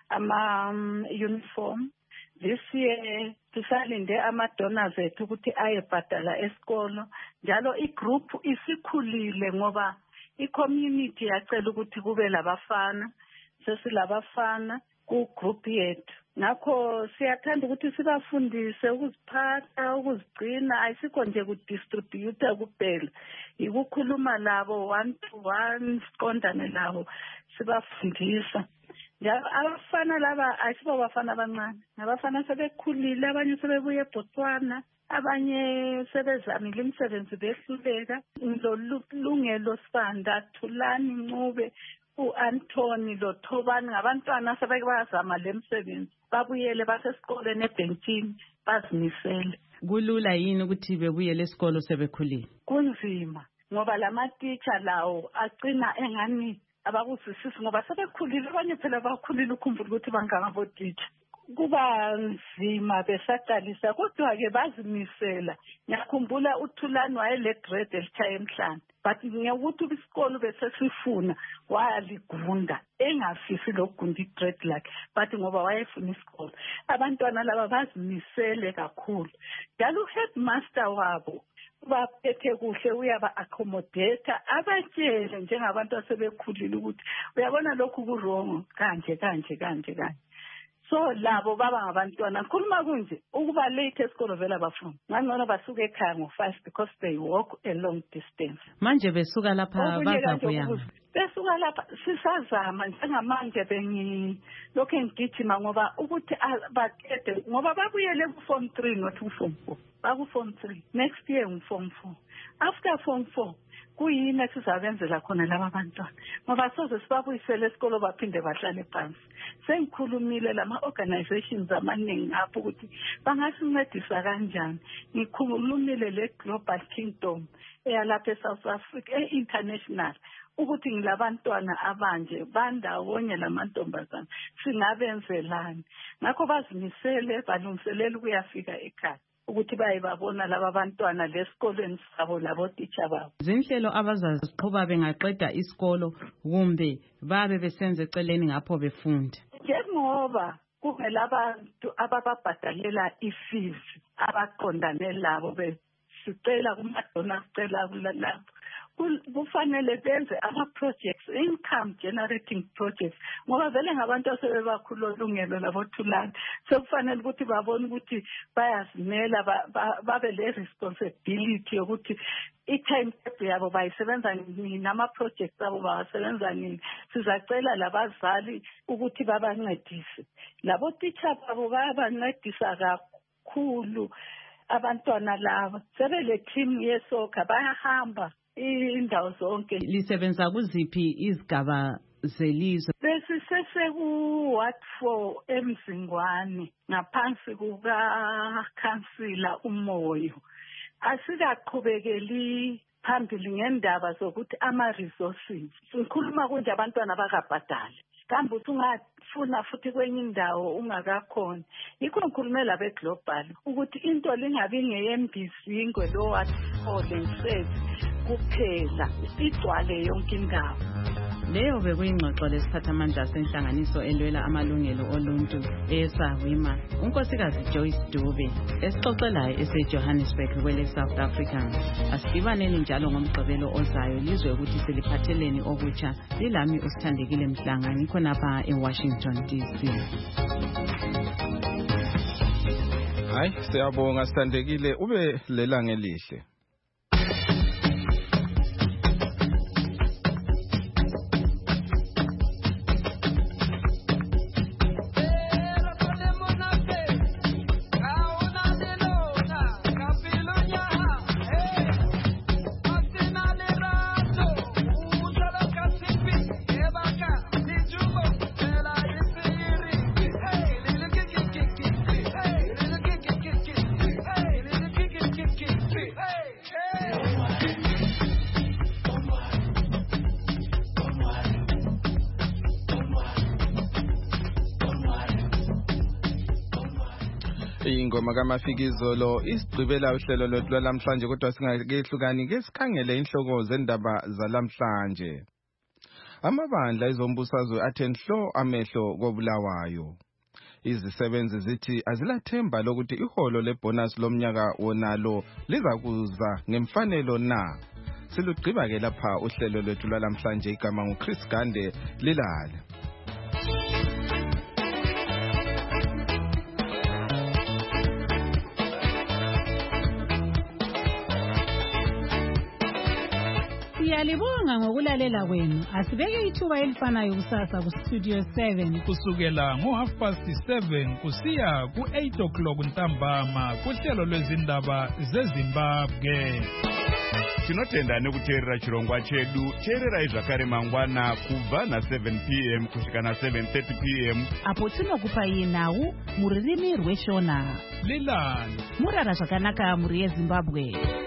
ama-uniform. This year sisalinde ama-donors ethu ukuthi ayebhadala esikolo. Njalo i-group isikhulile ngoba i-community yacela ukuthi kube labafana. Sesilabafana ku-group yethu. Ngakho siyathanda ukuthi sibafundise ukuziphatha, ukuzigcina, ayisikho nje kudistribute kuphela. Ukukhuluma labo 1-to-1, siqondane labo, sibafundisa. Njalo abafana laba ayisibo bafana abancane. Abafana sebekhulile, abanye sebebuye eBotswana, abanye sebezamile imisebenzi behluleka. Ngilolungelo Sibanda, Thulani Ncube, u-Anthony loThobani ngabantwana sebekazama lemsebenzi. Babuyele basesikoleni ebhentshini bazimisele. Kulula yini ukuthi bebuyele esikolo sebekhulile? Kunzima ngoba lama-teacher lawo agcina engani abakuzwisisi ngoba sebekhulile, abanye phela bakhulile ukhumbula ukuthi bangabo-teacher. Kuba nzima besaqalisa kodwa-ke bazimisela. Ngiyakhumbula uThulani wayele-grade elitshaya emhlanje, but ngekuthi isikolo besesifuna wayaligunda engafisi lokugunda i-grade lakhe, but ngoba wayefuna isikolo. Abantwana laba bazimisele kakhulu. Njalo u-headmaster wabo baphethe kuhle, uyaba-accommodate, abatshele njengabantu asebekhulile ukuthi uyabona lokhu ku-wrong kanje. So labo baba ngabantwana khuluma kunje ukuba late esikolo vela bafuna ngangcono basuka ekhaya ngo-5 because they walk a long distance. Manje besuka lapha bazabuya. Besuka lapha sisazama njengamanje lokho engigijima ngoba ukuthi baqede ngoba babuyele ku-form 3 not ku-form 4. Baku-form 3 next year ngu-form 4. After form 4 kuyini esizabenzela khona laba bantwana ngoba soze sibabuyisele esikolo baphinde bahlale phansi. Sengikhulumile lama-organizations amaningi apho ukuthi bangasincedisa kanjani. Ngikhulumile le-Global Kingdom eyalapha eSouth Africa e-international ukuthi ngilabantwana abanje bandawonye lamantombazana singabenzelani. Ngakho bazimisele balungiselela ukuyafika ekhaya ukuthi bayibabona laba bantwana lesikolweni sabo labo teacher babo. Zinhlelo abazaziqhuba bengaqeda isikolo kumbe babe besenze eceleni ngapho befunda. Njengoba kumele abantu abababhadalela i-fees abaqondane labo besicela kumadona sicela kulapho kufanele benze ama-projects, income generating projects ngoba vele ngabantu asebebakhulu olungelo laboThulani sekufanele ukuthi babone ukuthi bayazimela babe le-responsibility yokuthi i-timetable yabo bayisebenza nini, nama-projects abo bawasebenza nini. Sizacela labazali ukuthi babancedise, labo-teacher babo bayabancedisa kakhulu abantwana laba. Sebele team yesoka bayahamba indawo zonke. Lisebenza kuziphi izigaba zelizwe? BesisesekuWard 4 eMzingwane ngaphansi kukaKhansila uMoyo. Asikaqhubekeli phambili ngendaba zokuthi ama-resources. Sikhuluma kunje abantwana bakabhadali. Kambe ungafuna futhi kwenye indawo ungakakhona. Yikho ngikhulume labe-global ukuthi into lingabi ngeyembisi ingwelo lengisezi kuphela igcwale yonke indawo. Leyo bekuyingxoxo lesiphathamandla senhlanganiso elwela amalungelo oluntu eSAWIMA, unkosikazi Joyce Dube, esixoxelayo eseJohannesburg kwele South Africa. Asidibaneni njalo ngomgqibelo ozayo lizwe ukuthi seliphatheleni okutsha. Lilami uSithandekile Mhlanga ngikhonapha eWashington DC. Hayi siyabonga Sithandekile, ube lelanga elihle. Ingoma kaMafikizolo isigqibela uhlelo lwethu lwalamhlanje, kodwa singakehlukani ke sikhangele inhloko zendaba zalamhlanje. amabandla ezombusazwe athe nhlo amehlo koBulawayo. Izisebenzi zithi azilathemba lokuthi iholo lebonus lomnyaka wonalo lizakuza ngemfanelo na. Silugqiba ke lapha uhlelo lwethu lwalamhlanje. Igama nguChris Gande, lilale. Siyalibonga ngokulalela kwenu. Asibeke ithuba elifanayo kusasa kuStudio 7 kusukela ngo7:30 kusiya ku8 ntambama kuhlelo lwezindaba zeZimbabwe. Tinotenda nekuteerera chirongwa chedu. Teererai zvakare mangwana kubva na7 p.m. kusvika na7:30 p.m. apo tinokupai nhau mururimi rweShona. Lilani Murara zvakanaka muri yeZimbabwe.